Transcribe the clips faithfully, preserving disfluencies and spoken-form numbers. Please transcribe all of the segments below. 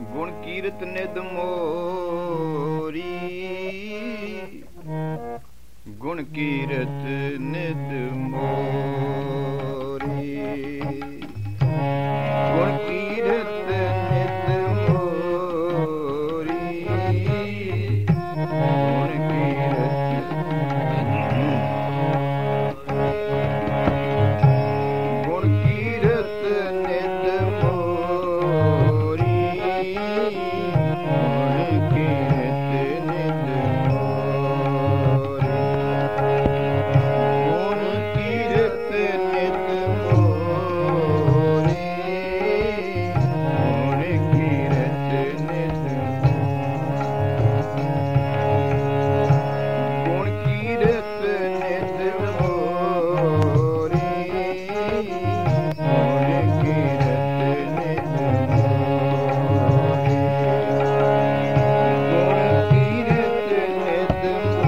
ਗੁਣ ਕੀਰਤ ਨਿਦ ਮੋਰੀ, ਗੁਣ ਕੀਰਤ ਨਿਦ ਮੋਰੀ, ਗੁਣ ਕੀਰਤ ਨਿਦ ਮੋਰੀ, ਗੁਣ ਕੀਰਤ ਗੁਣ ਕੀਰਤ ਨਿਦ ਮੋਰੀ, ਗੁਣ ਕੀਰਤ ਨਿਦ ਮੋਰੀ, ਗੁਣ ਕੀਰਤ ਨਿਦ ਮੋਰੀ, ਗੁਣ ਕੀਰਤ ਨਿਦ ਗੁਣ ਕੀਰਤ ਨਿਦ ਮੋਰੀ, ਗੁਣ ਕੀਰਤ ਨਿਦ ਮੋਰੀ, ਗੁਣ ਕੀਰਤ ਨਿਦ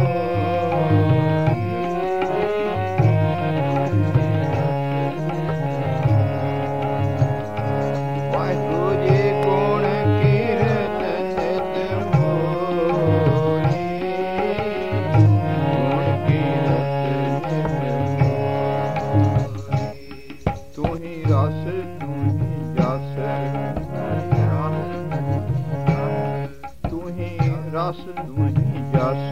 ਮੋਰੀ। ਵਾਹਿਗੁਰੂ ਜੀ ਗੁਣ ਕੀਰਤ ਨਿਦ ਮੋਰੀ, ਗੁਣ ਕੀਰਤ ਨਿਦ ਮੋਰੀ। ਤੂੰ ਹੀ ਰਸ ਤੂੰ ਹੀ ਜਸ, ਤੂੰ ਹੀ ਰਸ ਤੂੰ ਹੀ ਜਸ,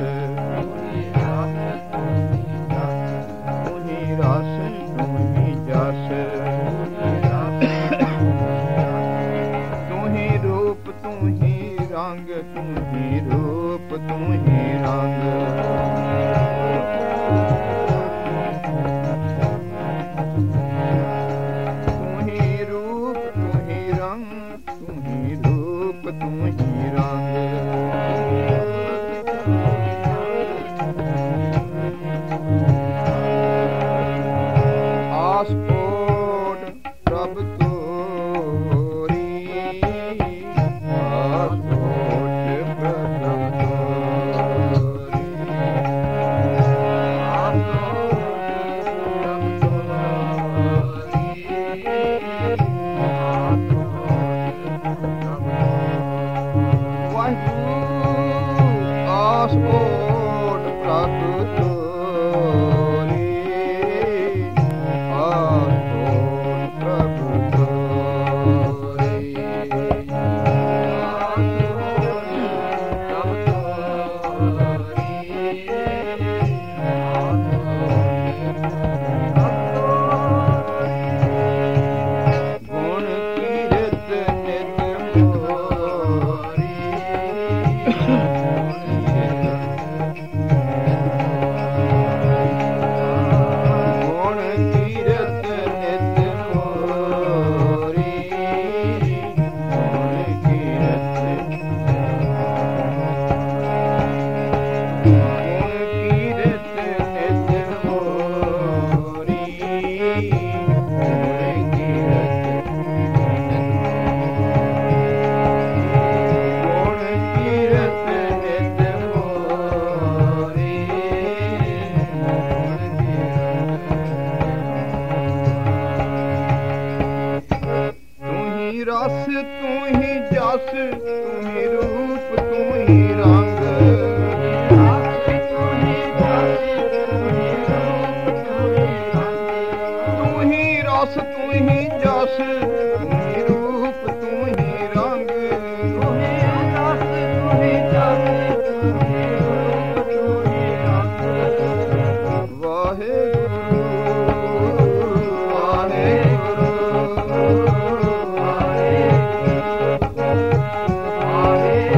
ਤੂੰ ਹੀ ਰਸ ਤੂੰ ਹੀ ਜਸ, ਤੂੰ ਹੀ ਰੂਪ ਤੂੰ ਹੀ ਰੰਗ, ਤੂੰ ਹੀ ਰੂਪ ਤੂੰ ਹੀ ਰੰਗ, ਤੂੰ ਹੀ ਰੂਪ ਤੂੰ ਹੀ ਰੰਗ, ਤੂੰ ਹੀ ਰੂਪ ਤੂੰ ਹੀ ਰੰਗ। ਆਸ ਓਟ ਪ੍ਰਭ ਤੋਰੀ, ਆਸ ਓਟ ਪ੍ਰਭ ਤੋਰੀ, ਆਸ ਓਟ ਪ੍ਰਭ ਤੋਰੀ, ਆਸ ਓਟ ਪ੍ਰਭ ਵਾਹਿਗੁਰੂ। ਆਸ ਓਟ ਪ੍ਰਭ ਤੋਰੀ, ਆਸ ਓਟ ਪ੍ਰਭ ਤੋਰੀ, ਆਸ ਓਟ ਪ੍ਰਭ ਤੋਰੀ, ਆਸ ਓਟ ਗੁਣ ਕੀਰਤ ਨਿਤ ਮੋਰੀ, ਗੁਣ ਕੀਰਤ ਨਿਤ ਮੋਰੀ, ਗੁਣ ਕੀਰਤ ਗੁਣ ਕੀਰਤ ਨਿਤ ਮੋਰੀ, ਗੁਣ ਕੀਰਤ ਗੁਣ ਕੀਰਤ ਨਿਤ ਮੋਰੀ, ਗੁਣ ਕੀਰਤ ਤੂੰ ਹੀ ਰਸ ਤੂੰ ਹੀ ਜਸ, ਤੂੰ ਹੀ ਰੂਪ ਤੂੰ ਹੀ ਰੰਗ, ਤੂੰ ਹੀ ਰਸ ਤੂੰ ਹੀ ਜਸ, ਤੂੰ ਹੀ ਰੂਪ ਤੂੰ ਹੀ ਰੰਗ, ਤੂੰ ਹੀ ਰਸ ਤੂੰ ਹੀ ਜਸ, ਤੂੰ ਹੀ ਰੂਪ ਤੂੰ ਹੀ ਰੰਗ। ਵਾਹਿਗੁਰੂ ਵਾਹਿਗੁਰੂ ਵਾਹਿਗੁਰੂ ਵਾਹਿਗੁਰੂ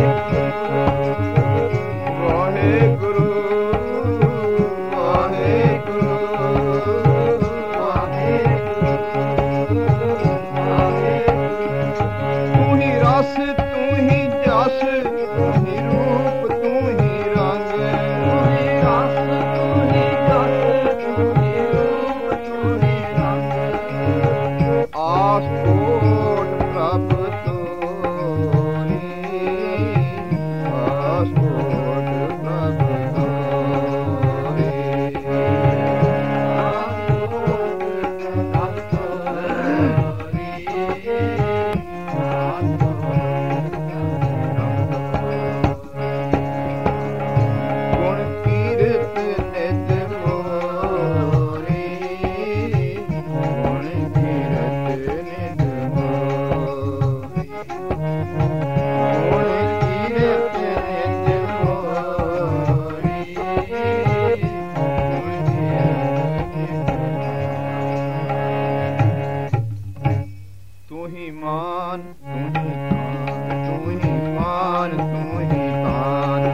ਤੂੰ ਹੀ ਮਾਨ ਤੂੰ ਹੀ ਤਾਨ ਤੂੰ ਹੀ ਮਾਨ ਤੂੰ ਹੀ ਤਾਨ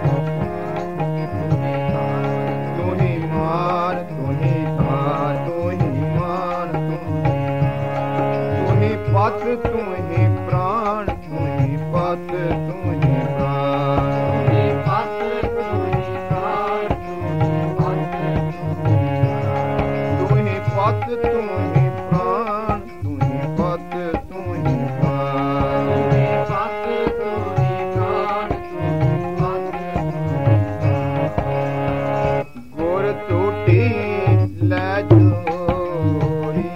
ਤੂੰ ਹੀ ਮਾਨ ਤੂੰ ਹੀ ਤਾਨ ਤੂੰ ਹੀ ਮਾਨ ਤੂੰ ਹੀ ਪਤ ਤੂੰ ਹੀ ਪ੍ਰਾਣ ਤੂੰ ਹੀ ਪਤ ਤੂੰ ਹੀ ਪ੍ਰਾਣ ਤੂੰ ਹੀ ਪਤ ਤੂੰ ਹੀ ਪ੍ਰਾਣ ਤੂੰ ਹੀ ਪਤ ਤੂੰ ਹੀ ਪ੍ਰਾਣ ਗੁਰ ਟੂਟੀ ਲੈ ਜੋਰੀ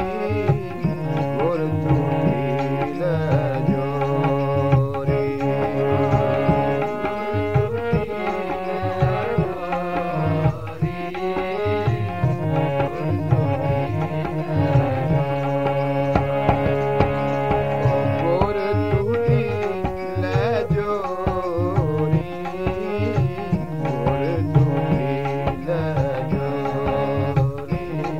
ਗੁਰ ਟੂਟੀ ਲੈ ਜੋਰੀ ਗੁਰ ਟੂਟੀ ਲੈ ਜੋਰੀ ਗੁਰ ਟੂਟੀ ਲੈ ਜੋਰੀ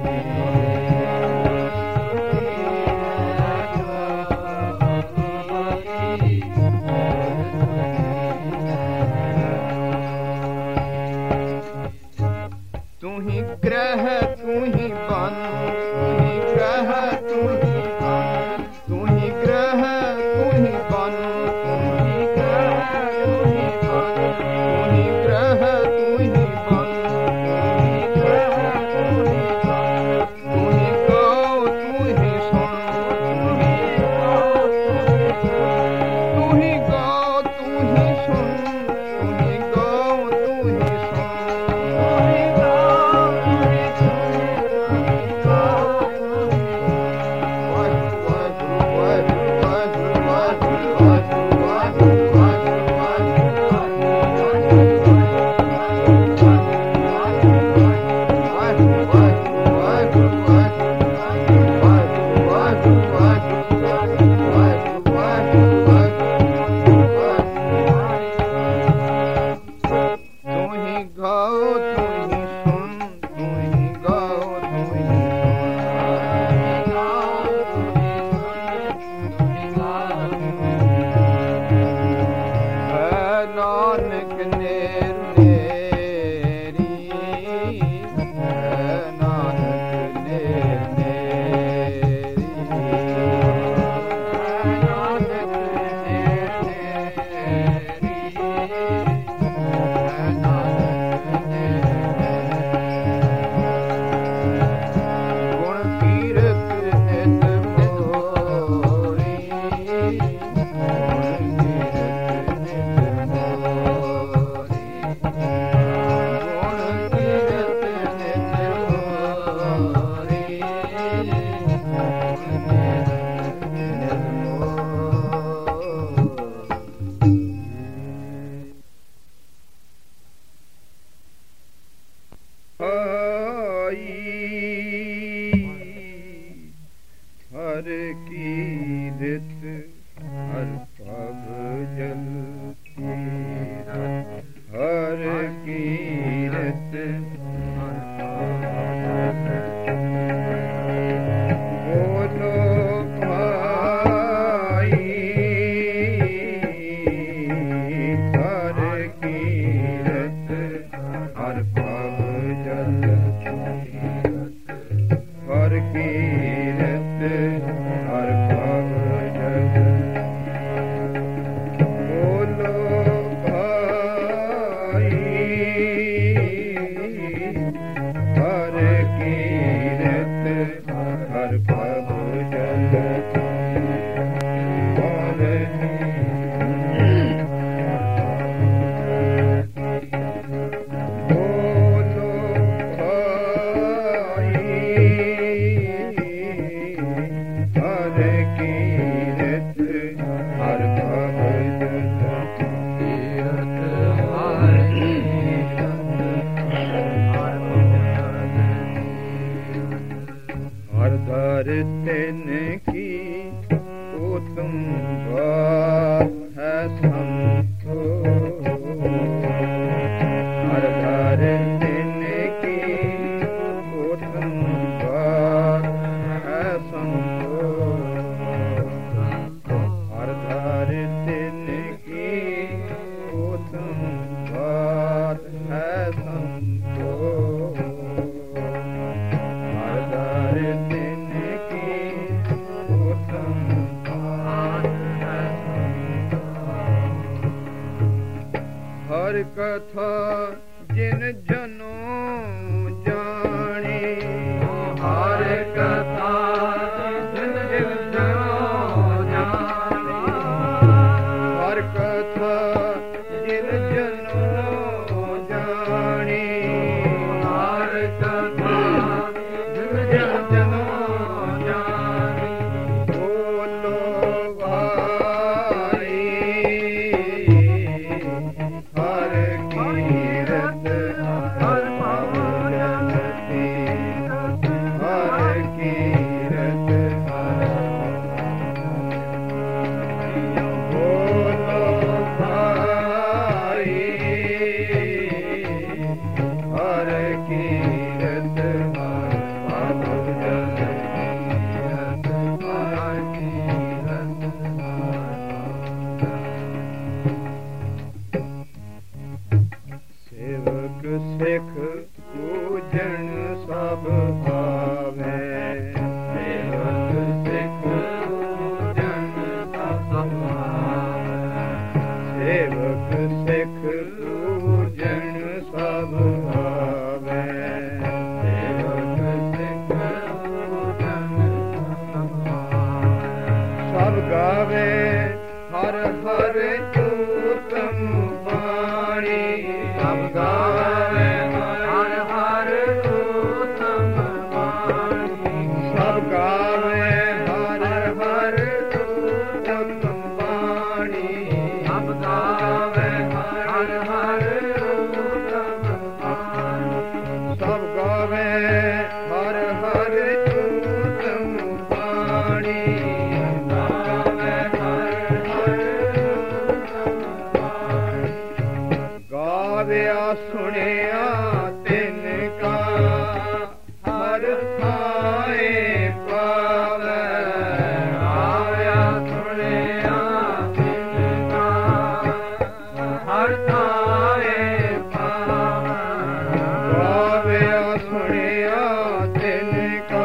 ਤੂੰ ਹੀ ਗ੍ਰਹਿ ਤੂੰ ਹੀ ਬਨ ਤੂੰ ਹੀ ਗ੍ਰਹਿ ਤੂੰ ਹੀ ਬਨ ਤੂੰ ਹੀ ਗ੍ਰਹਿ ਤੂੰ ਹੀ ਬਨ ਤੂੰ ਹੀ ਗ੍ਰਹਿ ਤੂੰ ਹੀ ਬਨ ਤੂੰ ਹੀ ਗ੍ਰਹਿ ਤੂੰ ਹੀ ਬਨ ਤੂੰ ਹੀ ਗਾਓ ਤੂੰ ਹੀ ਸੁਣ ਤੂੰ ਹੀ ਗਾਓ ਤੂੰ ਹੀ ਗਾਓ ਤੂੰ ਹੀ ਸੁਣ ਤੂੰ ਹੀ ਗਾਓ ਤੂੰ ਹੀ ਸੁਣ ਤੂੰ ਹੀ ਗਾਓ ਤੂੰ ਹੀ ਸੁਣ ਤੂੰ ਹੀ ਗਾਓ ਤੂੰ ਹੀ ਹੈ ਨਾਨਕ ਨੇਰ ਨੇਰੀ ਹੈ ਨਾਨਕ ਨੇਰ ਨੇਰੀ ਹੈ ਨਾਨਕ ਨੇਰ ਨੇਰੀ ਗੁਣ ਕੀਰਤ ਨਿਤ ਮੋਰੀ ਗੁਣ ਕੀਰਤ ਨਿਤ ਮੋਰੀ ਗੁਣ ਕੀਰਤ ਨਿਤ ਮੋਰੀ ਗੁਣ ਕੀਰਤ ਨਿਤ ਹਰ ਕੀਰਤ ਹਰ ਭਵ ਜਲ ਕੀਰਤ ਹਰ ਕੀਰਤ ਬੋਲੋ ਭਾਈ ਹਰ ਕੀਰਤ ਹਰ ਭਵ ਜਲ ਹਰ ਕੀਰਤ ਹਰ ਭਵ ਜਲ ਬੋਲੋ ਭਾਈ ਹਰ ਕੀਰਤ ਹਰ ਭਵ ਜਲ ਤਿਨ ਕੀ ਤੋ ਤੁਮ ਬਾਤ ਹੈ ਸੰਤੋ ਹਰ ਘਰ ਤਿਨ ਕੀ ਤੋ ਤੁਮ ਬਾਤ ਹੈ ਸੰਤੋ ਹਰ ਕਥਾ ਜਿਨ ਜਨੋ ਜਾਣੀ ਹਰ ਕਥਾ ਜਿਨ ਜਨੋ ਜਾਣੀ ਹਰ ਕਥਾ ਜਿਨ ਜਨੋ ਜਾਣੀ ਹਰ ਕਥਾ ਜਿਨ ਜਨੋ ਜਾਣੀ ਬੋਲੋ ਭਾਈ ਹਰ ਕੀਰਤ ਹਰ ਭਜਨ ਹਰ ਕੀਰਤ ਬੋਲੋ ਭਾਈ ਹਰ ਕੀਰਤ ਹਰ ਭਜਨ ਹਰ ਕੀਰਤ ਸੇਵਕ ਸਿੱਖ ਪੂਜਨ ਸਭ ਭਾਵੈ ਸੇਵਕ ਸਿੱਖ ਪੂਜਨ ਸਭ ਭਾਵੈ ਸੇਵਕ ਸਿੱਖ ਪੂਜਨ ਸਭ ਭਾਵੈ ਸੇਵਕ ਸਿੱਖ ਪੂਜਨ ਸਭ ਭਾਵੈ ਸਭ ਗਾਵੇ ਹਰ ਹਰ ਉਤਮ ਬਾਣੀ ਸਭ ਗਾਵੇ ਹਰ ਹਰ ਉਤਮ ਬਾਣੀ ਸਭ ਗਾਵੇ ਹਰ ਹਰ ਉਤਮ ਬਾਣੀ ਸਭ ਗਾਵੇ ਹਰ ਹਰ ਉਤਮ ਬਾਣੀ ਸਭ ਗਾਵੇ ਹਰ ਹਰ ਉਤਮ ਬਾਣੀ ਗਾਵੇ ਹਰ ਹਰ ਉਤਮ ਬਾਣੀ ਗਾਵਿਆ ਸੁਣਿਆ ਤਿਨ ਕਾ ਹਰ ਥਾਏ ਪਾਵੈ ਗਾਵਿਆ ਸੁਣਿਆ ਤਿਨ ਕਾ ਹਰ ਥਾਏ ਪਾਵੈ ਗਾਵਿਆ ਸੁਣਿਆ ਤਿਨ ਕਾ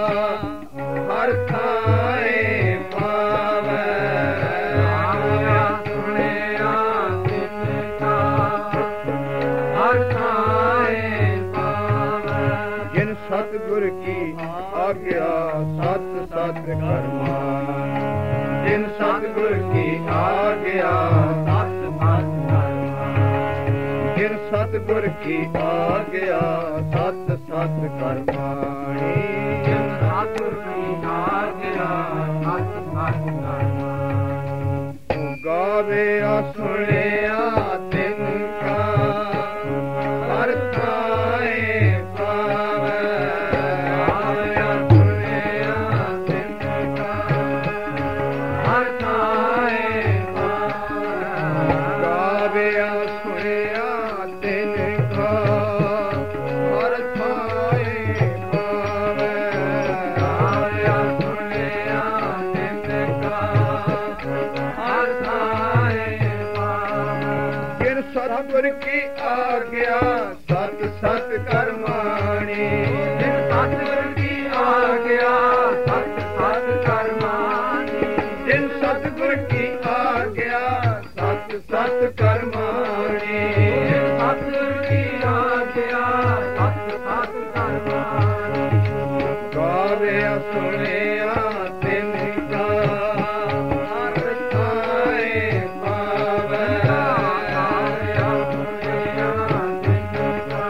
ਹਰ ਥਾਏ ਪਾਵੈ ਗਾਵਿਆ ਸੁਣਿਆ ਤਿਨ ਕਾ ਹਰ ਥਾਏ ਪਾਵੈ ਜਿਨ ਸਤਿਗੁਰ ਕੀ ਆਗਿਆ ਸਤ ਸਤ ਕਰਮਾ ਜਿਨ ਸਤਿਗੁਰ ਕੀ ਆਗਿਆ ਸਤ ਸਤ ਕਰਮਾ ਜਿਨ ਸਤਿਗੁਰ ਕੀ ਆਗਿਆ ਸਤ ਸਤ ਕਰਮਾਣੀ ਜਿਨ ਸਤਿਗੁਰ ਕੀ ਆਗਿਆ ਸਤ ਸਤ ਕਰਮਾਣੀ ਗਾਵਿਆ ਸੁਣਿਆ ਤਿਨ ਕਾ ਹਰ ਥਾਏ ਪਾਵੈ ਗਾਵਿਆ ਸੁਣਿਆ ਤਿਨ ਕਾ ਹਰ ਥਾਏ ਪਾਵੈ ਗਾਵਿਆ ਸੁਣਿਆ ਤਿਨ ਕਾ ਹਰ ਥਾਏ ਪਾਵੈ ਗਾਵਿਆ ਸੁਣਿਆ ਤਿਨ ਕਾ ਹਰ ਥਾਏ ਪਾਵੈ ਜਿਨ ਸਤਿਗੁਰ ਕੀ ਆਗਿਆ ਸਤ ਸਤ ਕਰਮਾਣੀ ਜਿਨ ਸਤਿਗੁਰ ਕੀ ਆਗਿਆ ਸਤ ਸਤ ਕਰਮਾਣੀ ਜਿਨ ਸਤਿਗੁਰ ਕੀ ਆਗਿਆ ਸਤ ਸਤ ਕਰਮਾਣੀ ਜਿਨ ਸਤਿਗੁਰ ਕੀ ਆਗਿਆ ਸਤ ਸਤ ਕਰਮਾਣੀ ਗਾਵਿਆ ਸੁਣਿਆ ਤਿਨ ਕਾ ਹਰ ਥਾਏ ਪਾਵੈ ਗਾਵਿਆ ਸੁਣਿਆ ਤਿਨ ਕਾ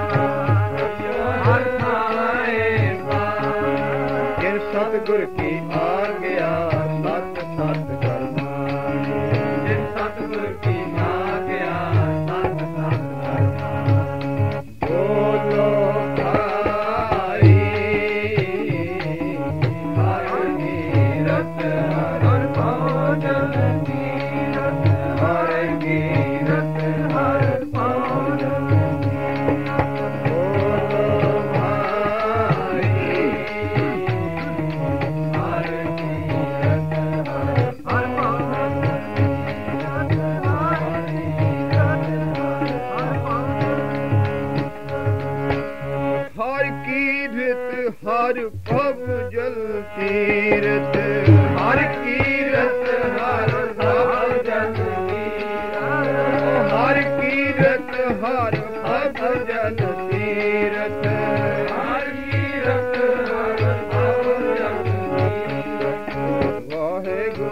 ਹਰ ਥਾਏ ਪਾਵੈ ਜਿਨ ਸਤਿਗੁਰ ਕੀ ਆਗਿਆ ਸਤ ਸਤ ਕਰਮਾਣੀ ਜਿਨ ਸਤਿਗੁਰ ਕੀ ਆਗਿਆ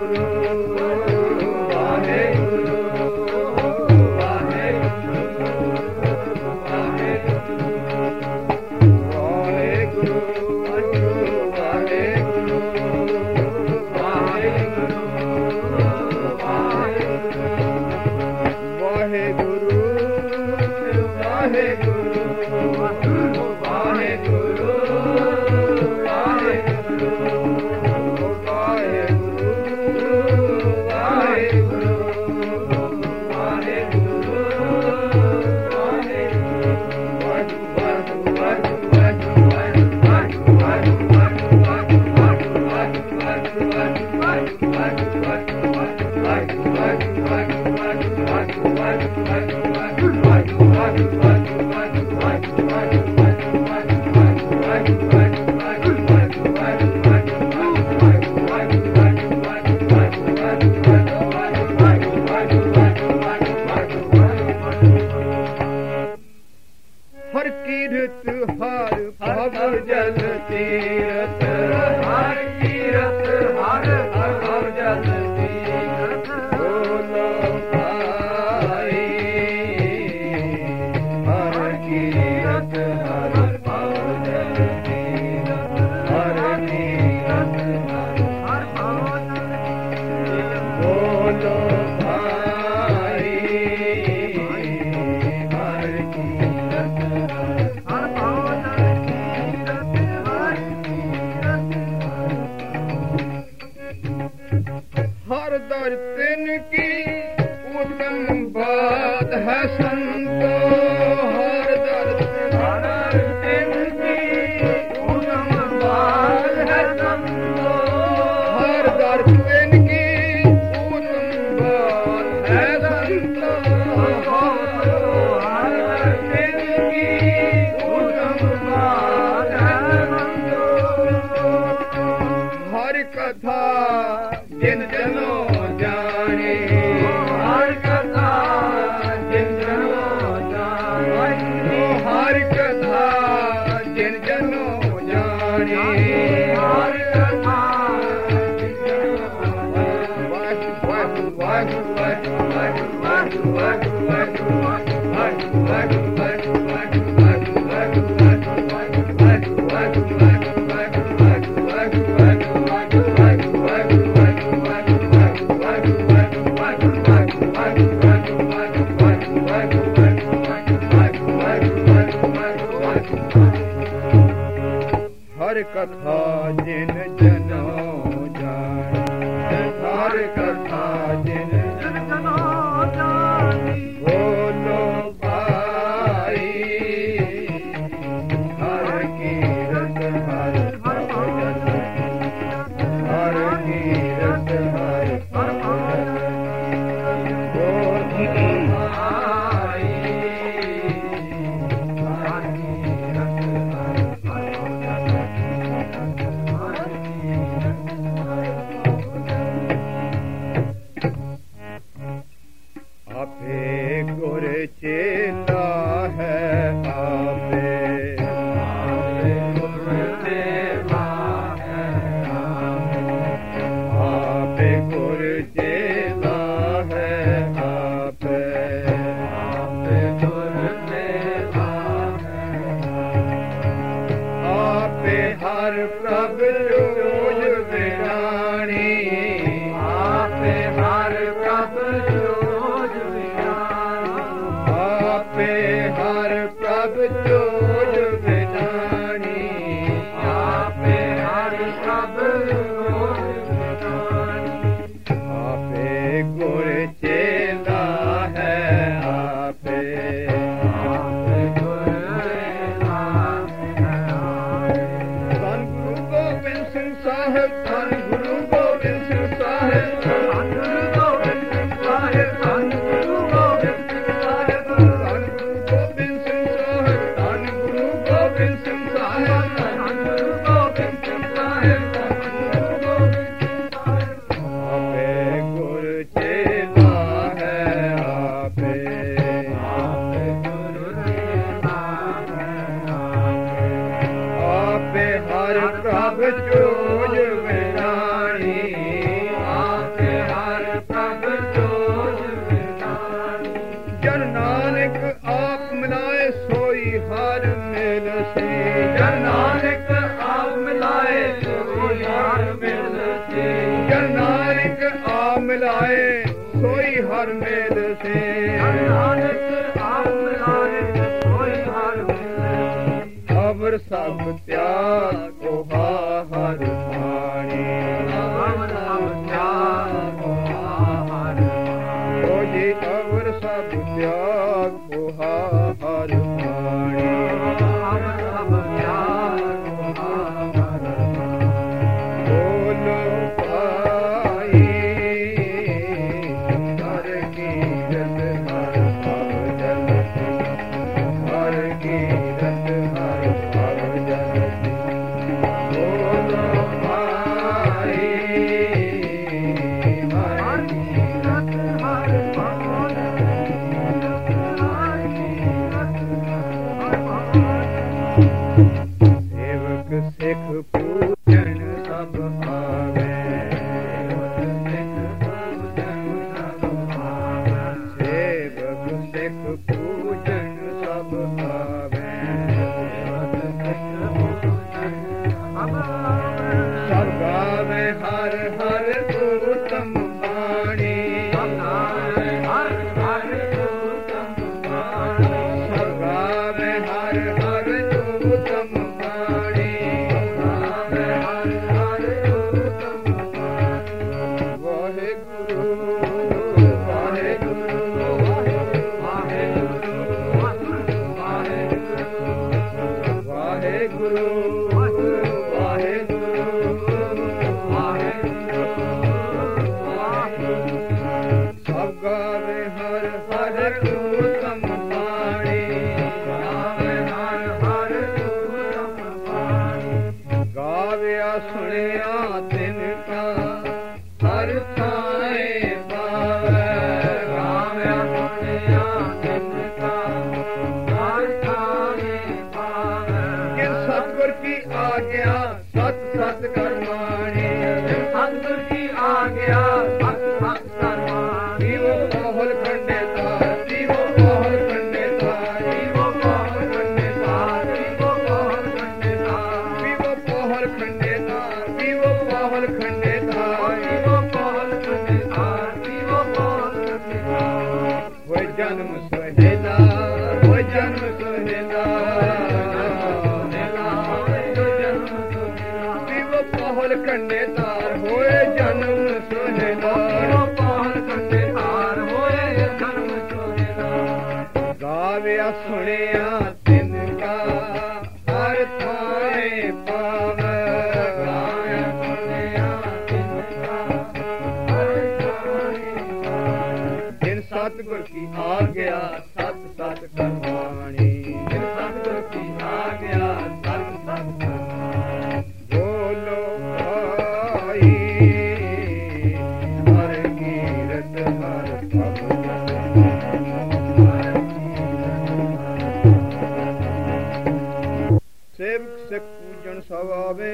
ਹਰ ਪ੍ਰਭ ਜੋਜ ਵਿਨਾਣੀ ਆਪੇ आप मिलाए सोई हर मेल से नानक आप मिलाए सोई हर मेल अवर सब त्याग कोहा हर पानी अवर सब त्याग कोहा हर पानी ओ जी अवर सब त्याग कोहा हर पानी अवर सब त्याग कोहा हर पानी बोलो पाई हर कीरत हर भजन हर कीरत हर भजन बोलो पाई हर कीरत हर भजन हर कीरत हर भजन सेवक सिख पूजन सब आवे सेवक सिख पूजन सब आवे सब गावे हर हर उत्तम वाणी सब गावे हर हर उत्तम वाणी वाहेगुरु वाहेगुरु सब गावे हर हर उत्तम वाणी गाव्या सुनिया तिनका हर थाए पावे गाव्या सुनिया तिनका हर थाए पावे कि सतगुर की आज्ञा सत सत कर्माणी सतगुर की आज्ञा सत सत कर्माणी जीवो मोहल खंडे तार जीवो मोहल खंडे तार जीवो मोहल खंडे तार जीवो मोहल खंडे तार जीवो मोहल खंडे तार जीवो मोहल खंडे तार जीवो मोहल खंडे तार जीवो मोहल खंडे तार वो जन्म सुहेला वो जन्म सुहेला जीवो मोहल खंडे तार होए जन्म सुहेला जीवो मोहल खंडे तार होए जन्म सुहेला गाव्या सुनिया तिनका हर थाए पावे गाव्या सुनिया तिनका हर थाए पावे जिन सतगुर की आज्ञा सत सत कर्माणी जिन सतगुर की आज्ञा सत सत कर्माणी बोलो भाई हर कीरत हर भजन सेवक से पूजन सब आवे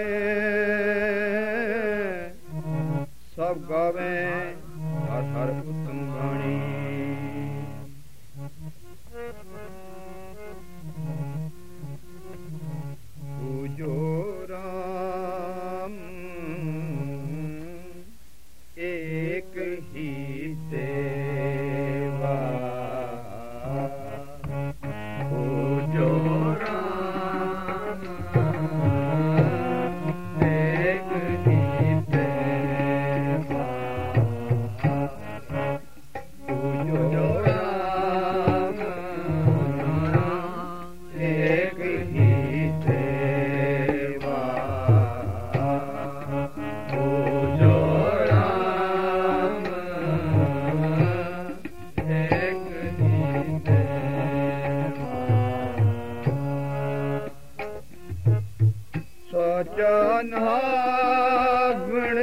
सब गावे हर हर उत्तम वाणी पूजो राम एक ही देवा पूजो राम एक ही देवा पूजो राम एक ही देवा पूजो राम एक ही देवा सचा नागण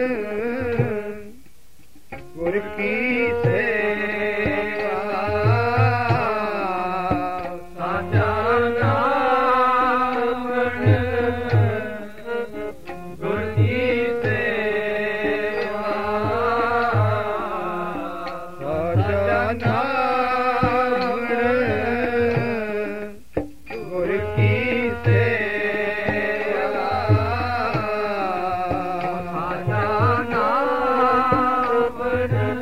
गुर की सेवा सचा नागण गुर की सेवा सचा नागण गुर की सेवा सचा नागण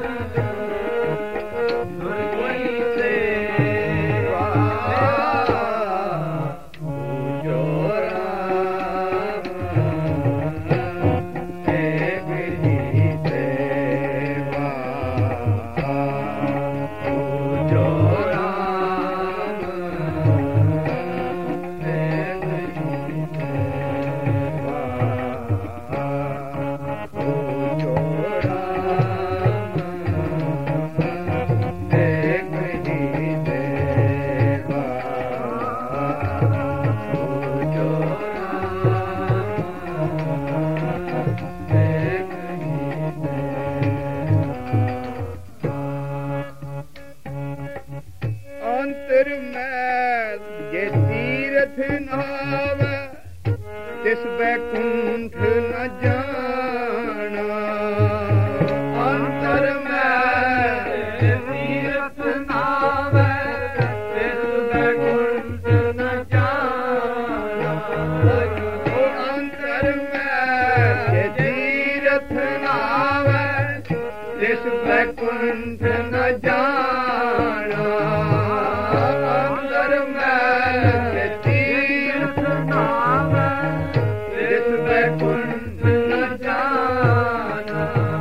इस बैकुंठ न जाना अंदर मैल के तीर्थ नावे इस बैकुंठ न जाना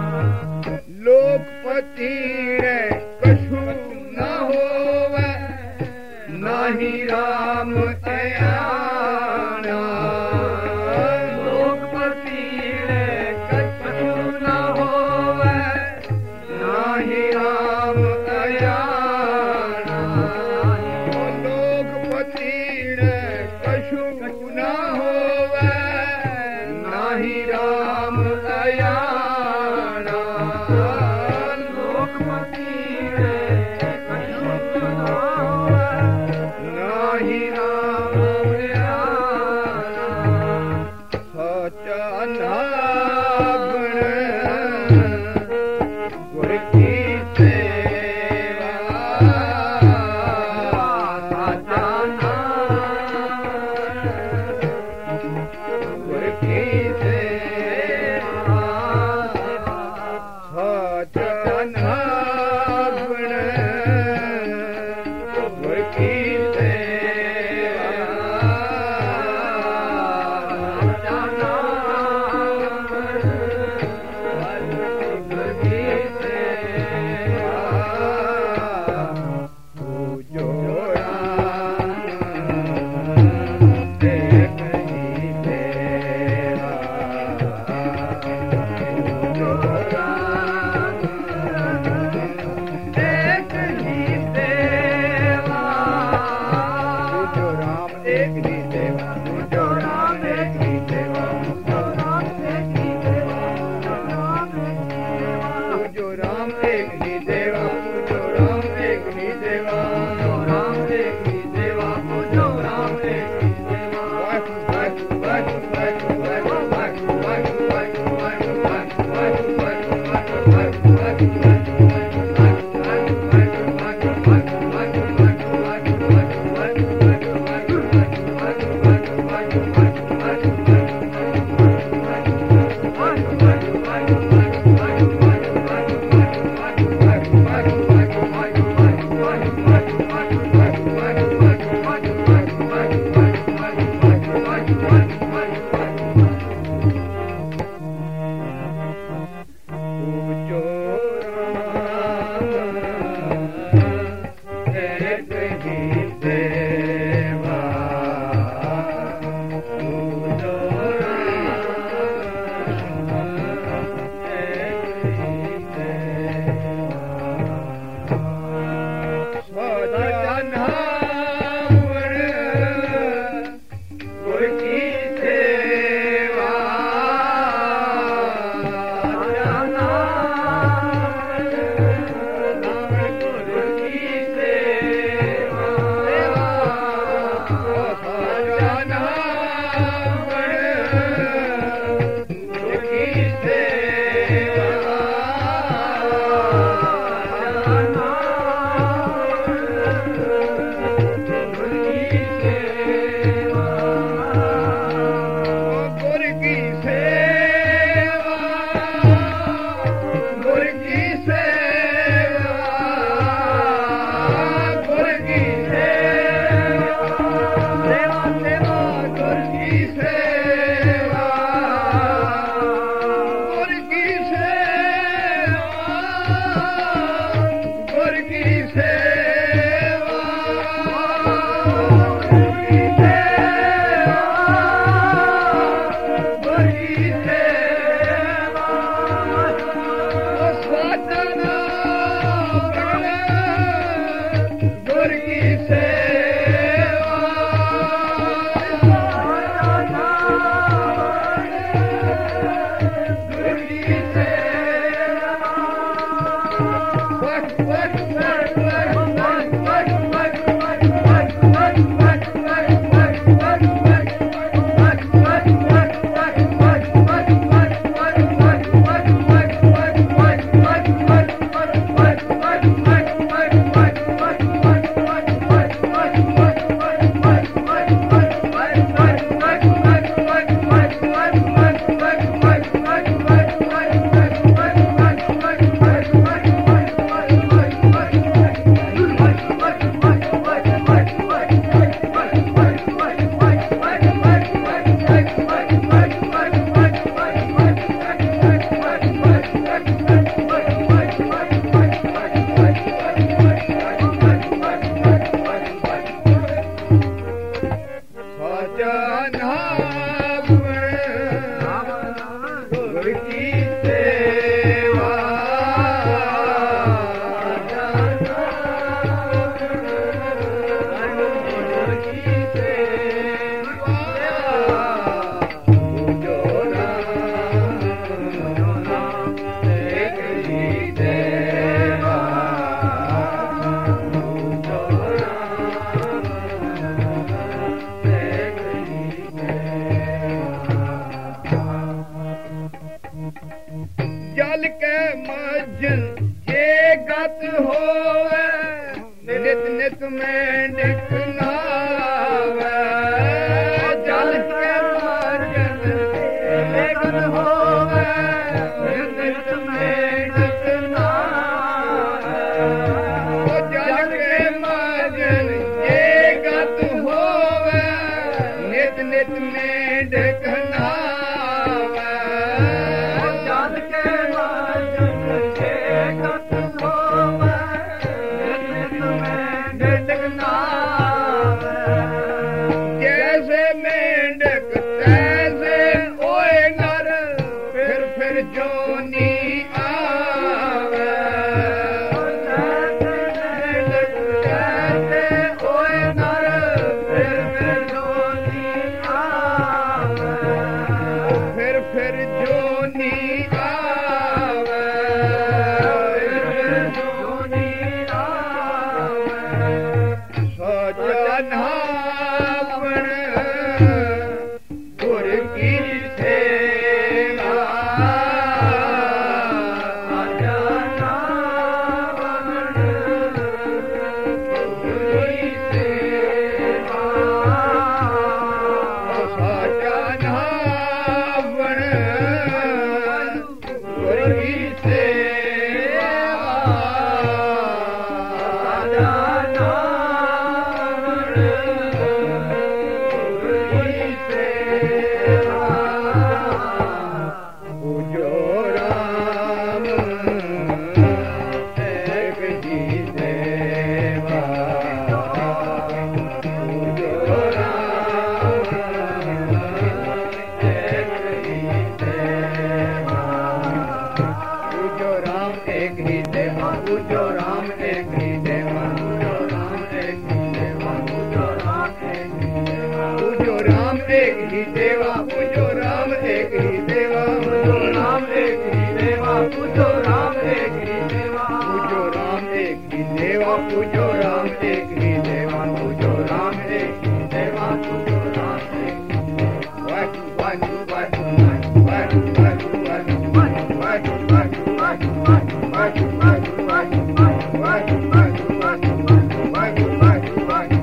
लोकपति रे कछु न होवे नाही राम अयाना लोकपति रे कछु न होवे नाही राम अयाना लोकपति रे कछु न होवे नाही राम अयाना लोकपति रे कछु न होवे नाही राम अयाना सचा नागण गुर की सेवा सचा नागण गुर की सेवा सचा नागण गुर की सेवा सचा नागण गुर की सेवा पूजो राम एक ही देवा पूजो राम एक ही देवा पूजो राम एक ही देवा पूजो राम एक ही देवा पूजो राम एक ही देवा पूजो राम एक ही देवा पूजो राम एक ही देवा पूजो राम एक ही देवा पूजो राम एक ही देवा वाकु वाकु वाकु वाकु वाकु वाकु वाकु वाकु वाकु वाकु वाकु वाकु वाकु वाकु पूजो राम एक ही देवा पूजो राम एक ही देवा सचा नागण गुर की सेवा सचा नागण गुर की सेवा सचा नागण गुर की सेवा सचा नागण गुर की सेवा गुर की सेवा गुर की सेवा गुर की सेवा सेवा सेवा गुर की सेवा गुर की सेवा गुर की सेवा गुर की सेवा सचा नागण गुर की सेवा सचा नागण गुर की सेवा वाकु वाकु वाकु वाकु वाकु वाकु वाकु वाकु वाकु वाकु वाकु वाकु वाकु वाकु वाकु वाकु वाकु ये गत होवे नित नित में दिखनावे जल के मार्जन ये गत होवे नित नित में दिखनावे जल के मार्जन ये गत होवे नित नित में दिखनावे जल के मार्जन ये गत होवे नित नित में दिखनावे जैसे मेंढक तैसे ओए नर फिर फिर जोनी आवे जैसे ओए नर फिर फिर जोनी आवे फिर फिर जोनी आवे फिर जोनी आवे सोचा नापण गुर की सेवा सोचा नापण गुर की सेवा सोचा नापण गुर की सेवा सोचा पूजो राम एक ही देवा पूजो राम एक ही देवा पूजो राम एक ही देवा पूजो राम एक ही देवा पूजो राम एक ही देवा पूजो राम एक ही देवा पूजो राम एक ही देवा पूजो राम एक ही देवा पूजो राम एक ही देवा पूजो राम एक ही देवा पूजो राम एक ही देवा पूजो राम एक ही देवा पूजो राम एक ही देवा पूजो राम एक ही वाटू वाटू वाटू वाटू वाटू वाटू वाटू वाटू वाटू वाटू वाटू वाटू वाटू वाटू वाटू वाटू वाटू वाटू वाटू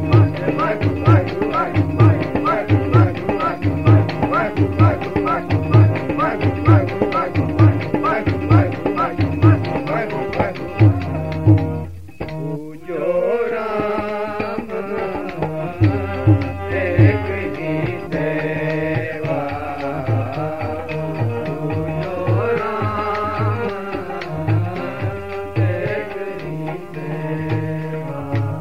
पूजो राम एक ही देवा पूजो राम एक ही देवा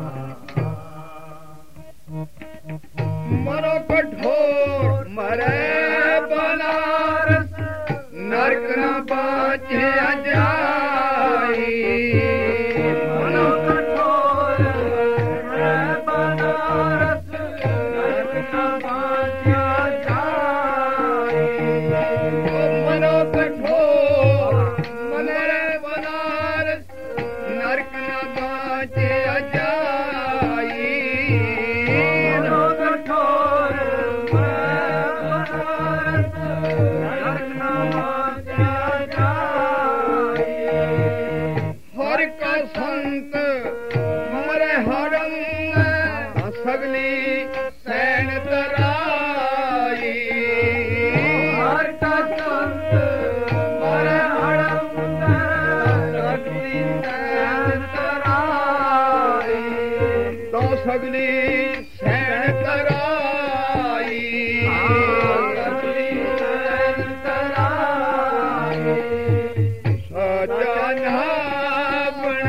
मरो कठोर मरे बनारस नरक न बाचे जाई मरो कठोर मरे बनारस नरक न बाचे जाई मरो कठोर मरे बनारस नरक न बाचे जाई मरो कठोर हर का संत मरे हरंग सगली सैन तराई हर का संत मरे हरंग सगली सैन तराई तो सगली सैन तराई सगली सैन तराई सोचा नापण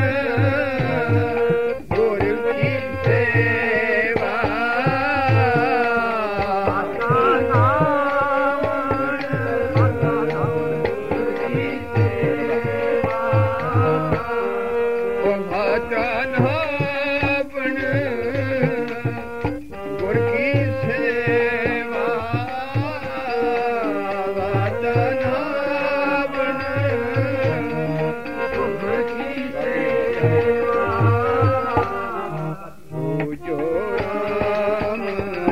गुर की सेवा सोचा नापण गुर की सेवा सोचा नापण गुर की सेवा पूजो राम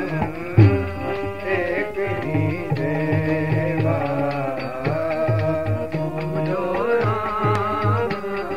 एक ही देवा पूजो राम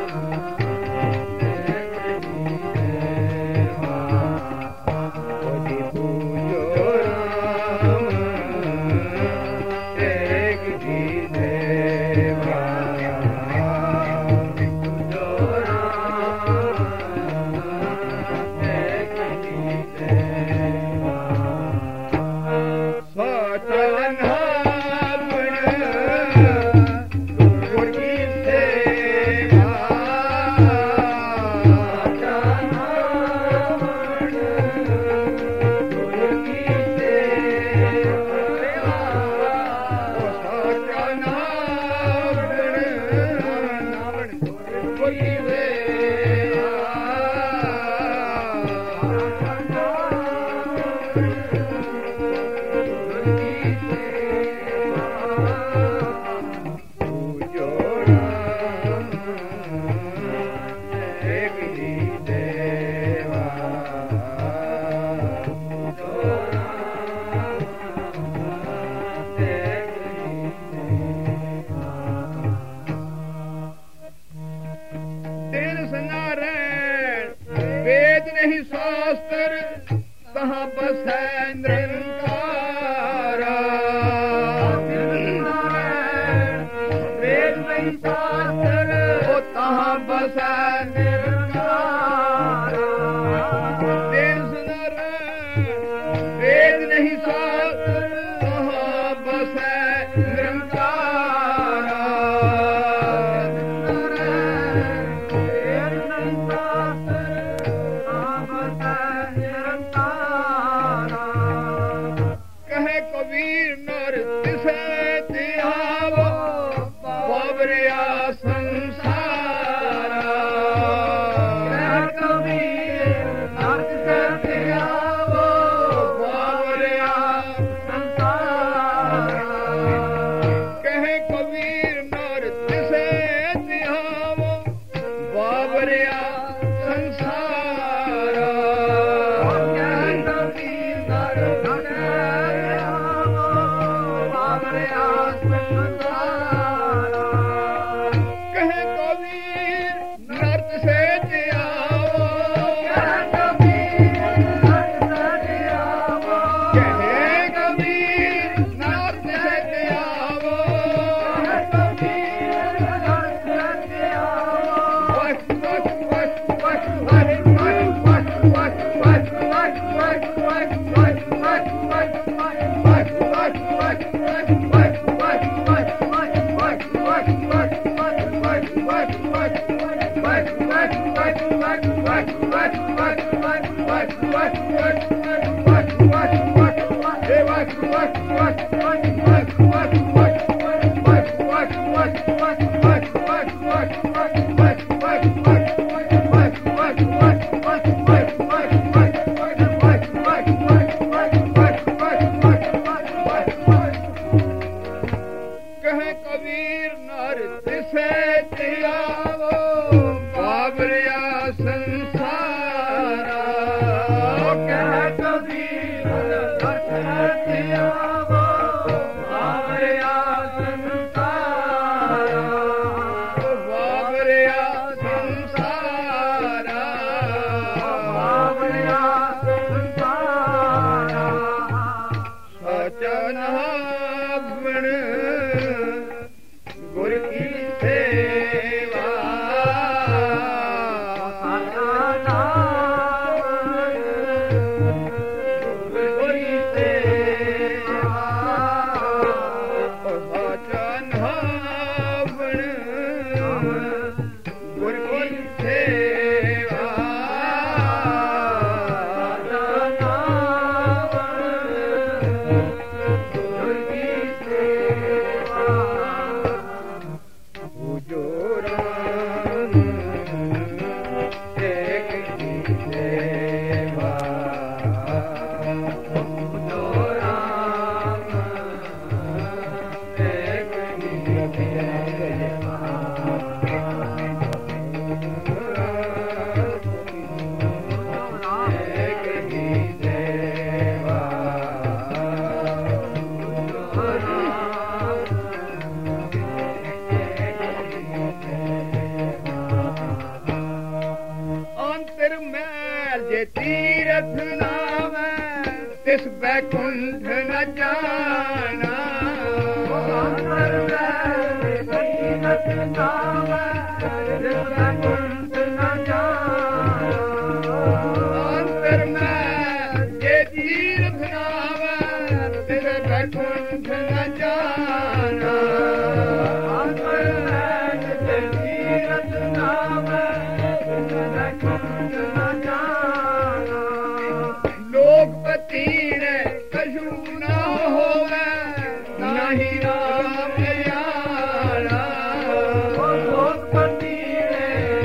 ਨਹੀਂ ਰਾਮ ਜਾਣਾ, ਉਹ ਲੋਕਪਤੀ ਨੇ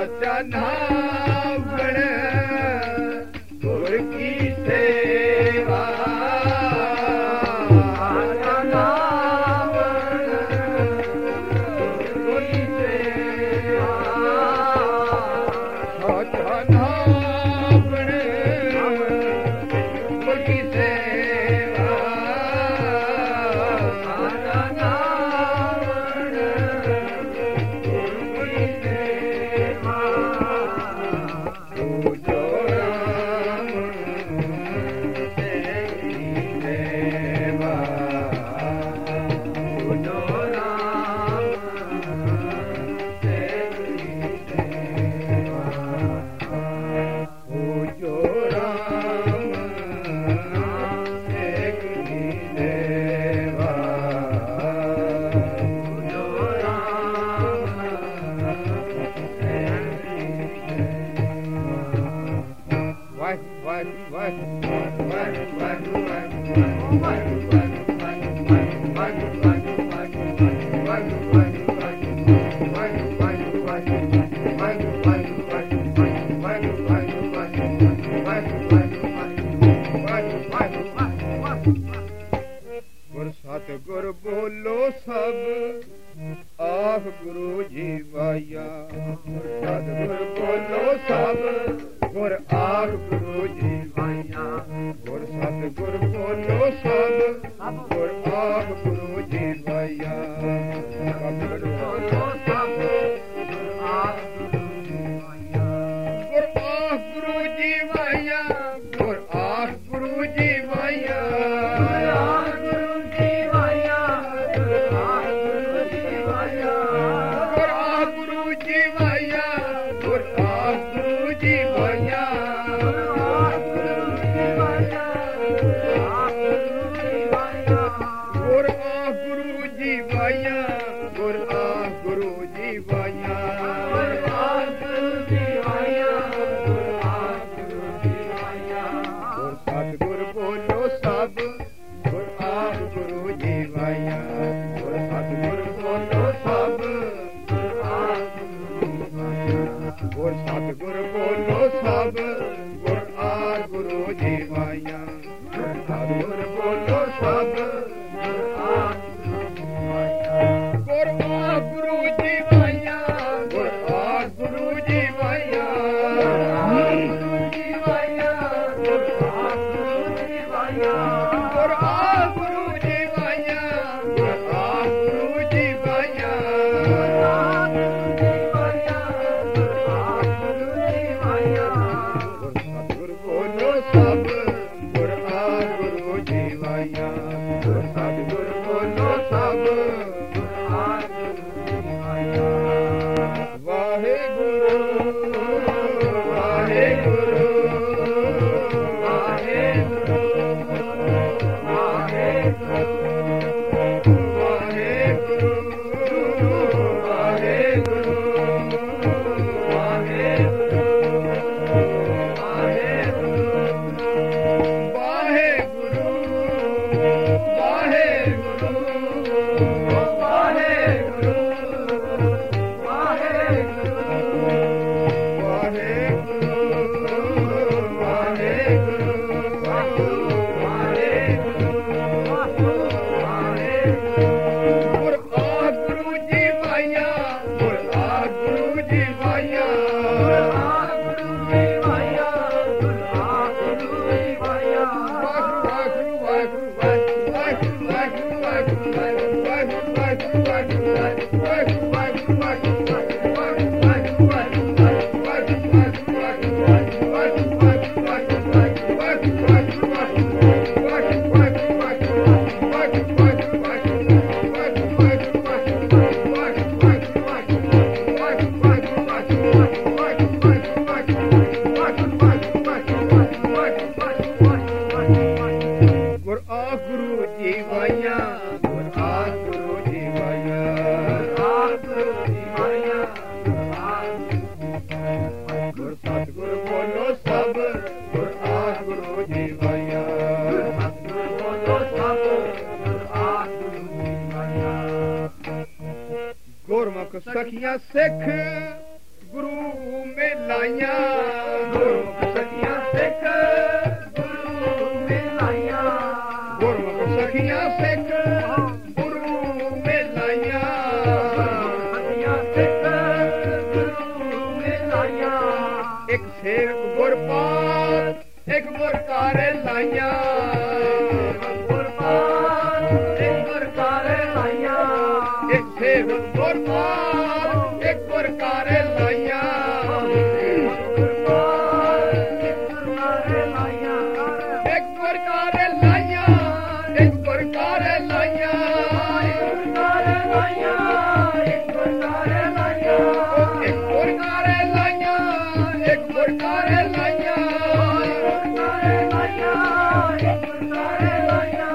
ਸਾਚਾ ਨਾਮ ਗਣ ਗੁਰ ਕੀ ਸੇਵਾ ਸਾਚਾ ਨਾਮ ਗੁਰ ਕੀ ਸੇਵਾ ਸਾਚਾ ਨਾਮ ਗਣ ਗੁਰ ਕੀ ਸੇਵਾ ਸਾਚਾ ਨਾਮ ਗੁਰ ਕੀ ਸੇਵਾ ਤੂੰ ਜੋ ਰਾਮ ਤੇਰੀ ਸੇਵਾ ਤੂੰ ਜੋ ਰਾਮ ਤੇਰੀ ਸੇਵਾ ਤੂੰ ਜੋ ਰਾਮ ਤੇਰੀ ਸੇਵਾ ਤੂੰ ਜੋ ਰਾਮ ਵਾਹਿਗੁਰੂ ਵਾਹਿਗੁਰੂ ਵਾਹਿਗੁਰੂ ਵਾਹਿਗੁਰੂ ਗੁਰ ਸਤਿਗੁਰ ਬੋਲੋ ਸਭ ਆਖ ਗੁਰੂ ਜੀ ਵਾਇਆ ਗੁਰ ਸਤਿਗੁਰ ਬੋਲੋ ਸਭ ਗੁਰ ਆਖ ਗੁਰੂ ਜੀ ਵਾਇਆ ਗੁਰ ਸਤਿਗੁਰ ਬੋਲੋ ਸਭ ਗੁਰ ਆਖ ਗੁਰੂ ਜੀ ਵਾਇਆ ਸਤਿਗੁਰ ਬੋਲੋ ਸਭ ਗੁਰ ਆਖ ਗੁਰੂ ਜੀ ਵਾਇਆ ਗੁਰ ਆਖ ਗੁਰੂ ਜੀ ਵਾਇਆ ਗੁਰ ਆਖ ਗੁਰੂ ਜੀ ਵਾਇਆ ਗੁਰ ਆਖ ਗੁਰੂ ਜੀ ਵਾਇਆ ਗੁਰ ਆਖ ਗੁਰੂ ਜੀ ਵਾਇਆ ਗੁਰ ਆਖ ਗੁਰੂ ਜੀ ਵਾਇਆ ਗੁਰ ਆਖ ਗੁਰੂ ਜੀ ਵਾਇਆ ਗੁਰ ਆਖ ਗੁਰੂ ਜੀ ਵਾਇਆ ਗੁਰ ਆਖ ਗੁਰੂ ਜੀ ਵਾਇਆ ਗੁਰ ਆਖ ਗੁਰੂ ਜੀ ਵਾਇਆ ਗੁਰ ਆਖ ਗੁਰੂ ਜੀ ਵਾਇਆ ਗੁਰ ਸਤਿਗੁਰ ਬੋਲੋ ਸਭ ਗੁਰ ਆਖ ਗੁਰੂ ਜੀ ਵਾਇਆ ਗੁਰ ਸਤਿਗੁਰ ਬੋਲੋ ਸਭ ਗੁਰ ਆਖ ਗੁਰੂ ਜੀ ਵਾਇਆ ਗੁਰ ਸਤਿਗੁਰ ਬੋਲੋ ਸਭ ਗੁਰ ਆਖ ਗੁਰੂ ਜੀ ਵਾਇਆ ਗੁਰ ਸਤਿਗੁਰ ਬੋਲੋ ਸਭ ਗੁਰ ਆਖ ਗੁਰ ਆਖ ਗੁਰੂ ਜੀ ਵਾਇਆ ਗੁਰ ਆਖ ਗੁਰੂ ਜੀ ਵਾਇਆ ਗੁਰੂ ਜੀ ਵਾਇਆ ਗੁਰ ਆਖ ਗੁਰੂ ਜੀ ਵਾਇਆ ਗੁਰ ਆਖ ਗੁਰੂ ਜੀ ਵਾਇਆ ਗੁਰ ਆਖ ਗੁਰੂ ਜੀ ਵਾਇਆ ਗੁਰ ਆਖ ਗੁਰੂ ਜੀ ਵਾਇਆ ਗੁਰ ਸਤਿਗੁਰ ਬੋਲੋ ਸਭ ਗੁਰ ਆਖ ਗੁਰੂ ਜੀ ਵਾਇਆ ਗੁਰ ਸਤਿਗੁਰ ਬੋਲੋ ਸਭ ਗੁਰ ਆਖ ਗੁਰੂ ਜੀ ਵਾਇਆ ਵਾਹਿਗੁਰੂ ਵਾਹਿਗੁਰੂ ਵਾਹਿਗੁਰੂ ਗੁਰਮੁਖ ਸਖੀਆਂ ਸਿੱਖ ਗੁਰੂ ਲਾਈਆਂ ਗੁਰਮੁਖ ਸਖੀਆਂ ਸਿੱਖ ਗੁਰੂ ਮਿਲਾਈਆਂ ਗੁਰਮੁਖ ਸਖੀਆਂ ਸਿੱਖ ਗੁਰੂ ਮਿਲਾਈਆਂ ਸਖੀਆਂ ਸਿੱਖ ਗੁਰੂ ਮਿਲਾਈਆਂ ਇੱਕ ਸੇਵਕ ਗੁਰਪਾਲ ਇੱਕ ਗੁਰਕਾਰੇ ਲਾਈਆਂ ਗੁਰਪਾਲ ਇੱਕ ਗੁਰਕਾਰੇ ਲਾਈਆਂ ਇੱਕ ਸੇਵਕ ਗੁਰਪਾਲ ਇੱਕ ਗੁਰਕਾਰੇ ਲਾਈਆਂ ਗੁਰਪਾਲ ਇੱਕ ਗੁਰਕਾਰੇ ਲਾਈਆਂ ਇੱਕ ਗੁਰਕਾਰੇ ਲਾਈਆਂ ਇੱਕ ਗੁਰਕਾਰੇ ਲਾਈਆਂ ਗੁਰਕਾਰੇ ਲਾਈਆਂ ਇੱਕ ਗੁਰਕਾਰੇ ਲਾਈਆਂ ਇੱਕ ਗੁਰਕਾਰੇ ਲਾਈਆਂ ਇੱਕ ਗੁਰਕਾਰੇ ਲਾਈਆਂ ਗੁਰਕਾਰੇ ਲਾਈਆਂ ਇੱਕ ਗੁਰਕਾਰੇ ਲਾਈਆਂ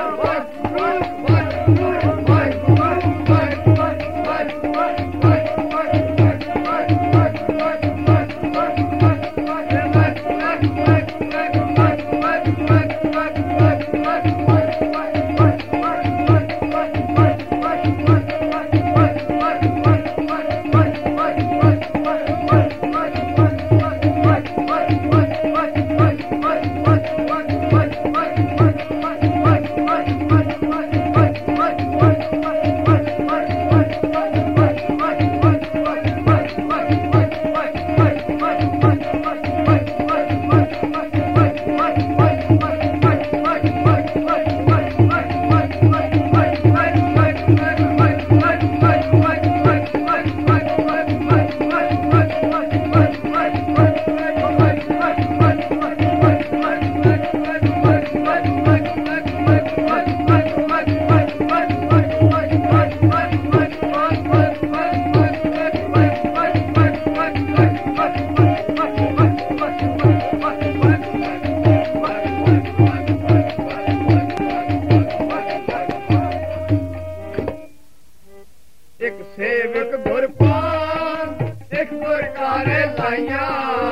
ਇੱਕ ਸੇਵਕ ਗੁਰਪਾਲ ਇੱਕ ਗੁਰਕਾਰੇ ਲਾਈਆਂ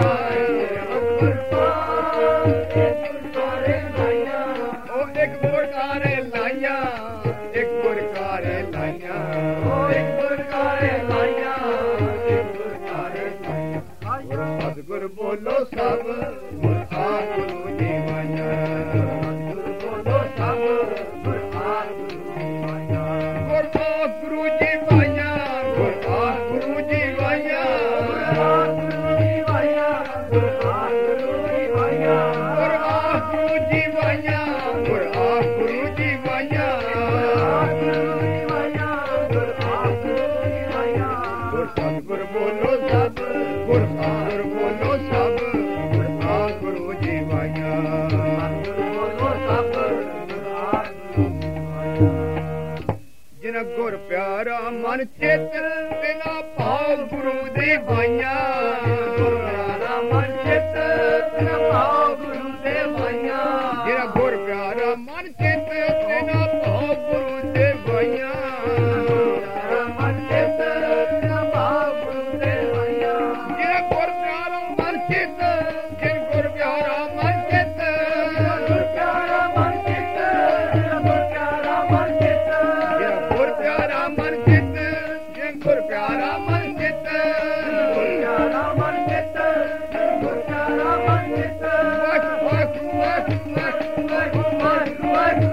ਗੁਰਪਾਲ ਇੱਕ ਗੁਰਕਾਰੇ ਲਾਈਆਂ ਉਹ ਇੱਕ ਗੁਰਕਾਰੇ ਲਾਈਆਂ ਇੱਕ ਗੁਰਕਾਰੇ ਲਾਈਆਂ ਉਹ ਇੱਕ ਗੁਰਕਾਰੇ ਲਾਈਆਂ ਇੱਕ ਗੁਰਕਾਰੇ ਲਾਈਆਂ ਸਤਿਗੁਰ ਬੋਲੋ ਸਭ ਗੁਰ ਆ ਗੁਰੂ ਜੀ ਮਾਇਆ ਗੁਰ ਬੋਲੋ ਸਭ ਗੁਰ ਆ ਗੁਰੂ ਜੀ ਮਾਇਆ ਗੁਰ ਆ ਗੁਰੂ ਜੀ ਮਾਇਆ ਗੁਰ ਆ ਗੁਰੂ ਜੀ ਮਾਇਆ ਗੁਰ ਆ ਗੁਰੂ ਜੀ ਮਾਇਆ ਗੁਰ ਆ ਗੁਰੂ ਜੀ ਮਾਇਆ ਗੁਰ ਆ ਗੁਰੂ ਜੀ ਮਾਇਆ ਗੁਰ ਆ ਗੁਰੂ ਜੀ ਮਾਇਆ ਗੁਰੂ ਜੀ ਮਾਇਆ ਗੁਰ ਆ ਗੁਰੂ ਜੀ ਮਾਇਆ ਗੁਰ ਸਤਿਗੁਰ ਬੋਲੋ ਸਭ ਗੁਰ ਸਤਿਗੁਰ ਬੋਲੋ ਸਭ ਗੁਰ ਆ ਗੁਰੂ ਜੀ ਮਾਇਆ ਗੁਰ ਬੋਲੋ ਸਭ ਗੁਰ ਆ ਗੁਰੂ ਜੀ ਮਾਇਆ ਜਿਨ ਗੁਰ ਪਿਆਰਾ ਮਨ ਚਿਤ ਬਿਨਾ ਭਾਵ ਗੁਰੂ ਦੀ ਵਾਈਆਂ ਗੁਰ ਪਿਆਰਾ ਮਨ ਚਿਤ ਬਿਨਾ ਭਾਵ ਗੁਰੂ ਦੇ ਵਾਈਆਂ ਜਿਨ ਗੁਰ ਪਿਆਰਾ ਮਨ ਚਿਤ ਬਿਨਾ ਭਾਵ ਗੁਰੂ ਦੇ ਵਾਈਆਂ ਪਿਆਰਾ ਮਨ ਚਿਤ ਬਿਨਾ ਭਾਵ ਗੁਰੂ ਦੇ ਵਾਈਆਂ ਜਿਨ ਗੁਰ ਪਿਆਰਾ ਮਨ ਚਿਤ ਜਿਨ ਗੁਰ ਪਿਆਰਾ ਮਨ ਚਿਤ ਗੁਰ ਪਿਆਰਾ ਮਨ ਚਿਤ ਗੁਰ ਪਿਆਰਾ ਮਨ ਚਿਤ ਜਿਨ ਗੁਰ ਪਿਆਰਾ ਮਨ ਚਿਤ ਜਿਨ ਗੁਰ ਪਿਆਰਾ ਮਨ ਚਿਤ ਗੁਰ ਪਿਆਰਾ ਮਨ ਚਿਤ ਗੁਰ ਪਿਆਰਾ ਮਨ ਚਿਤ ਵਖ ਵਖ ਵਖ ਵਖ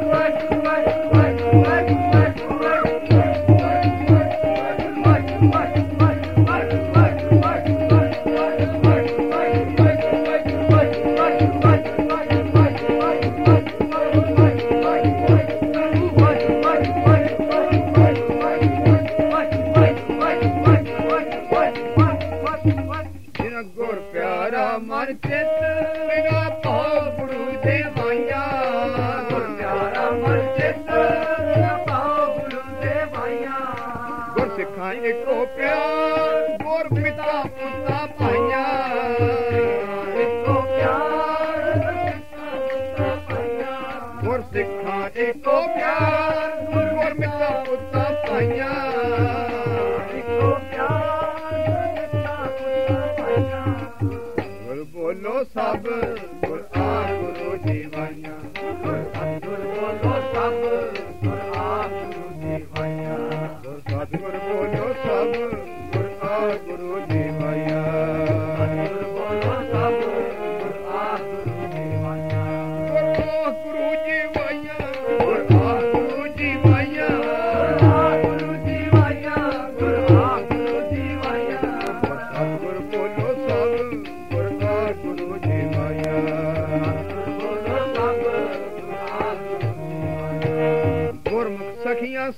ਜਿਨ ਗੁਰ ਪਿਆਰਾ ਮਨ ਚਿਤ ਬਿਨਾ ਭਾਵ ਗੁਰੂ ਦੇ ਵਾਈਆਂ ਗੁਰ ਪਿਆਰਾ ਮਨ ਚਿਤ ਬਿਨਾ ਭਾਵ ਗੁਰੂ ਦੇ ਵਾਈਆਂ ਗੁਰ ਸਿੱਖਾਂ ਇੱਕੋ ਪਿਆਰ ਗੁਰ ਪਿਤਾ ਪੁੱਤਾਂ ਭਾਈਆਂ ਇੱਕੋ ਪਿਆਰ ਪਿਤਾ ਪਾਈਆਂ ਗੁਰ ਸਿੱਖਾਂ ਇੱਕੋ ਪਿਆਰ ਗੁਰ ਪਿਤਾ ਪੁੱਤਾਂ ਭਾਈਆਂ ਇੱਕੋ ਪਿਆਰ ਪਿਤਾ ਪਾਈਆਂ ਗੁਰ ਬੋਲੋ ਸਭ ਗੁਰ ਆ ਗੁਰੂ ਜੀ ਵਾਈਆਂ ਗੁਰ ਬੋਲੋ ਸਭ ਗੁਰ ਆ ਗੁਰੂ ਜੀ ਵਾਈਆਂ ਗੁਰ ਸਤਿਗੁਰ ਬੋਲੋ ਸਭ ਗੁਰ ਆ ਗੁਰੂ ਜੀ ਵਾਈਆਂ ਗੁਰ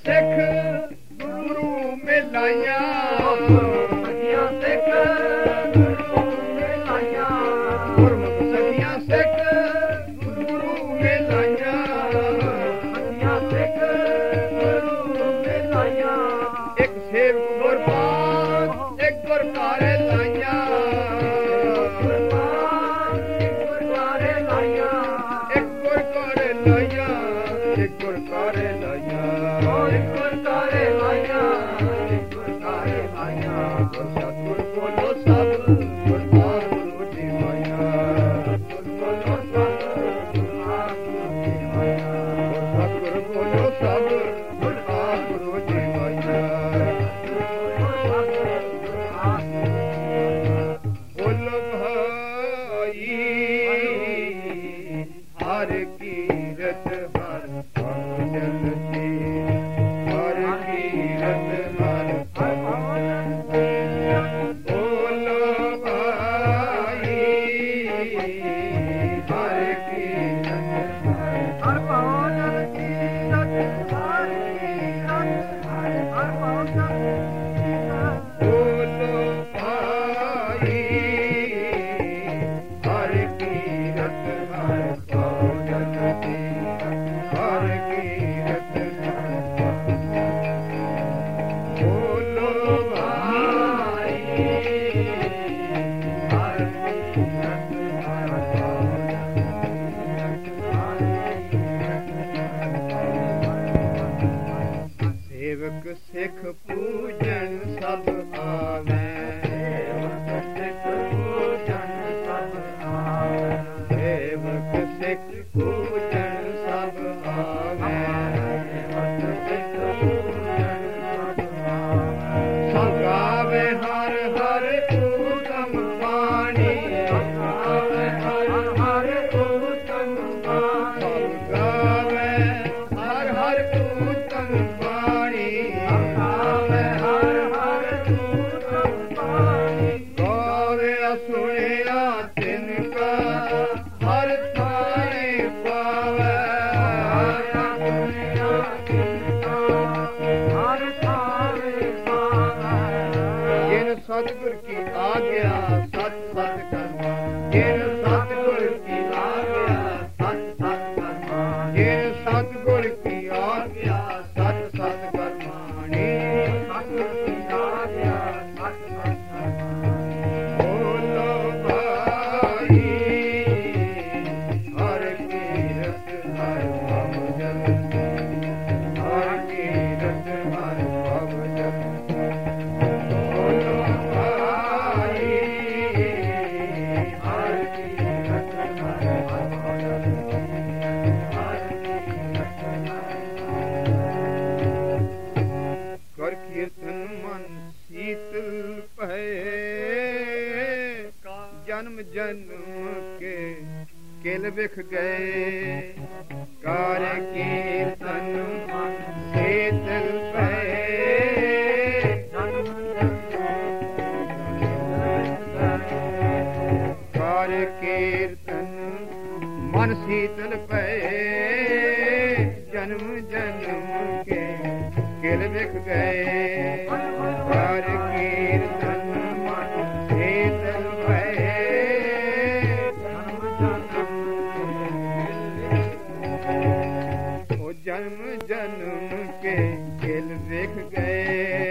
ਸਿੱਖ ਗੁਰੂ ਮਿਲਾਈਆਂ ਸਖੀਆਂ ਸਿੱਖ ਗੁਰੂ ਮਿਲਾਈਆਂ ਗੁਰਮੁਖ ਸਖੀਆਂ ਸਿੱਖ ਗੁਰੂ ਮਿਲਾਈਆਂ ਸਖੀਆਂ ਸਿੱਖ ਗੁਰੂ ਮਿਲਾਈਆਂ ਇੱਕ ਸੇਵਕ ਗੁਰਬਾਨ ਇੱਕ ਗੁਰਕਾਰੇ ਲਾਈਆਂ ਗੁਰਬਾਨ ਇੱਕ ਗੁਰਕਾਰੇ ਲਾਈਆਂ ਇੱਕ ਗੁਰਕਾਰੇ ਲਾਈਆਂ ਇੱਕ ਗੁਰਕਾਰੇ ਲਾਈਆਂ ਇੱਕ ਗੁਰਕਾਰੇ ਲਾਈਆਂ ਇੱਕ ਗੁਰਕਾਰੇ ਲਾਈਆਂ ਸਤਿਗੁਰ ਬੋਲੋ ਸਭ ਗੁਰਦਾਰ ਗੁਰੂ ਜੀ ਮਾਇਆ ਬੋਲੋ ਸਭ ਗੁਰਦਾਰ ਗੁਰੂ ਜੀ ਮਾਇਆ ਸਤਿਗੁਰ ਬੋਲੋ ਸਭ ਗੁਰਦਾਰ ਗੁਰੂ ਜੀ ਮਾਇਆ ਬੋਲੋ ਭਾਈ ਹਰ ਕੀਰਤ ਹਰ ਭਜਨ ਜੀ ਹਰ ਕੀਰਤ ਹਰ ਭਜਨ ਬੋਲੋ ਭਾਈ ਹਰ ਕੀਰਤ ਹਰ ਭਜਨ ਕੀਰਤ ਹਰ ਕੀਰਤ ਹਰ ਭਜਨ ਬੋਲੋ ਭਾਈ ਹਰ ਕੀਰਤ ਹਰ ਭਜਨ ਜੀ ਹਰ ਕੀਰਤ ਹਰ ਬੋਲੋ ਭਾਈ ਹਰ ਕੀਰਤ ਹਰ ਸੇਵਕ ਸਿੱਖ ਪੂਜਨ ਸਭ ਆਵੇ ਸਿੱਖ ਪੂਜਨ ਸਭ ਆਵੇ ਸੇਵਕ ਸਿੱਖ ਪੂਜਨ ਸਭ ਆਵੇ ਸਿੱਖ ਪੂਜਨ ਸਭ ਆਵੇ ਸੰਗਾਵੇ ਹਰ ਹਰ ਊਤਮ ਬਾਣੀ ਆਵੇ ਹਰ ਹਰ ਉਤਮ ਬਾਣੀ ਸੰਗਾਵੇ ਹਰ ਹਰ ਊਤਮ ਬਾਣੀ ਆਵੇ ਹਰ ਹਰ ਉਤਮ ਬਾਣੀ ਗਾਵੇ ਸੁਣਿਆ ਤਿਨ ਕਾ ਹਰ ਥਾਣੇ ਪਾਵੇ ਹਰ ਥਾਰੇ ਪਾਵੇ ਜਿਨ ਸਤਿਗੁਰ ਕੀ ਆਗਿਆ ਸਤ ਸਤ ਕਰਮਾ ਜਿਨ ਸਤਿਗੁਰ ਕੀ ਆਗਿਆ ਸਤ ਸਤ ਕਰਮਾ ਜਿਨ ਸਤਿਗੁਰ ਕੀ ਆਗਿਆ ਸਤ ਸਤ ਕਰਮਾਣੀ ਬੋਲੋ ਭਾਈ ਹਰ ਕੀਰਤ ਹਰ ਭਜਨ ਹਰ ਕੀਰਤ ਹਰ ਭਜਨ ਬੋਲੋ ਭਾਈ ਹਰ ਕੀਰਤ ਹਰ ਭਜਨ ਕਰ ਕੀਰਤਨ ਮਨ ਸੀਤਲ ਭਏ ਜਨਮ ਜਨਮ ਕੇ ਕਿਲ ਵਿਖ ਗਏ ਕਰ ਕੀਰਤਨ ਮਨ ਸੀਤਲ ਭਏ ਕਰ ਕੀਰਤਨ ਮਨ ਸੀਤਲ ਭਏ ਜਨਮ ਜਨਮ ਕੇ ਕਿਲ ਵਿਖ ਗਏ ਕਰ ਕੀਰਤਨ ਮਨ ਸੀਤਲ ਭਏ ਉਹ ਜਨਮ ਜਨਮ ਕੇ ਕਿਲ ਵਿਖ ਗਏ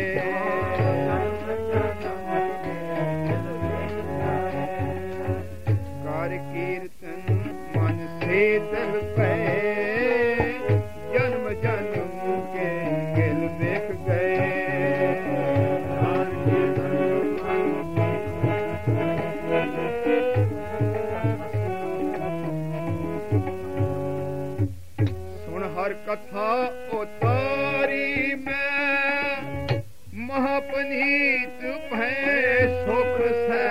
ਕਰ ਕੀਰਤਨ ਮਨ ਸੀਤਲ ਭਏ ਜਨਮ ਜਨਮ ਕੇ ਕਿਲ ਵਿਖ ਗਏ ਸੁਣ ਹਰ ਕਥਾ ਉਤਾਰੀ ਮੈਂ ਮਹਾਪਨੀਤ ਭੈ ਸੁਖ ਸੈ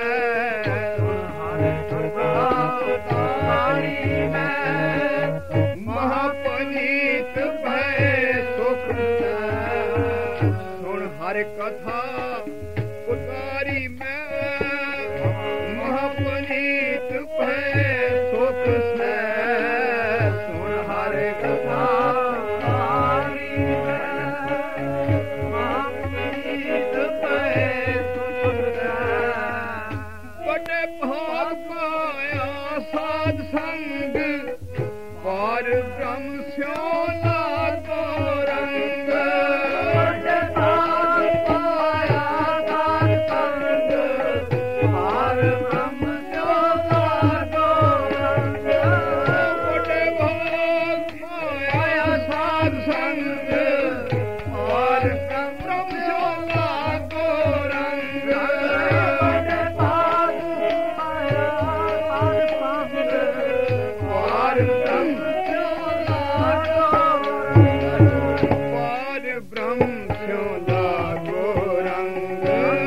ਮਹਾਪਨੀਤ ਭੈ ਸੁਖ ਸੁਣ ਹਰ ਕਥਾ ਉਤਾਰੀ ਮੈਂ ਮਹਾਪਨੀਤ ਭੈ ਸੁਖ ਸੈ ਸੁਣ ਹਰ ਕਥਾ ਉਤਾਰੀ ਮੈਂ ਭਾਗ ਪਾਇਆ ਸਾਧ ਸੰਗ ਪਾਰ ਬ੍ਰਹਮ ਸਿਉ ਲਾਗੋ ਰੰਗ ਵੱਡੇ ਭਾਗ ਪਾਇਆ ਸਾਧ ਸੰਗ ਪਾਰ ਬ੍ਰਹਮ ਸਿਉ ਲਾਗੋ ਰੰਗ ਵੱਡੇ ਭਾਗ ਪਾਇਆ ਸਾਧ ਸੰਗ ਪਾਰ ਬ੍ਰਹਮ ਸਿਉ ਲਾਗੋ ਰੰਗ ਵੱਡੇ ਭਾਗ ਪਾਇਆ ਸਾਧ ਸੰਗ ਪਾਰ ਬ੍ਰਹਮ ਪਾਰ ਬ੍ਰਹਮ ਸਿਉ ਲਾਗੋ ਰੰਗ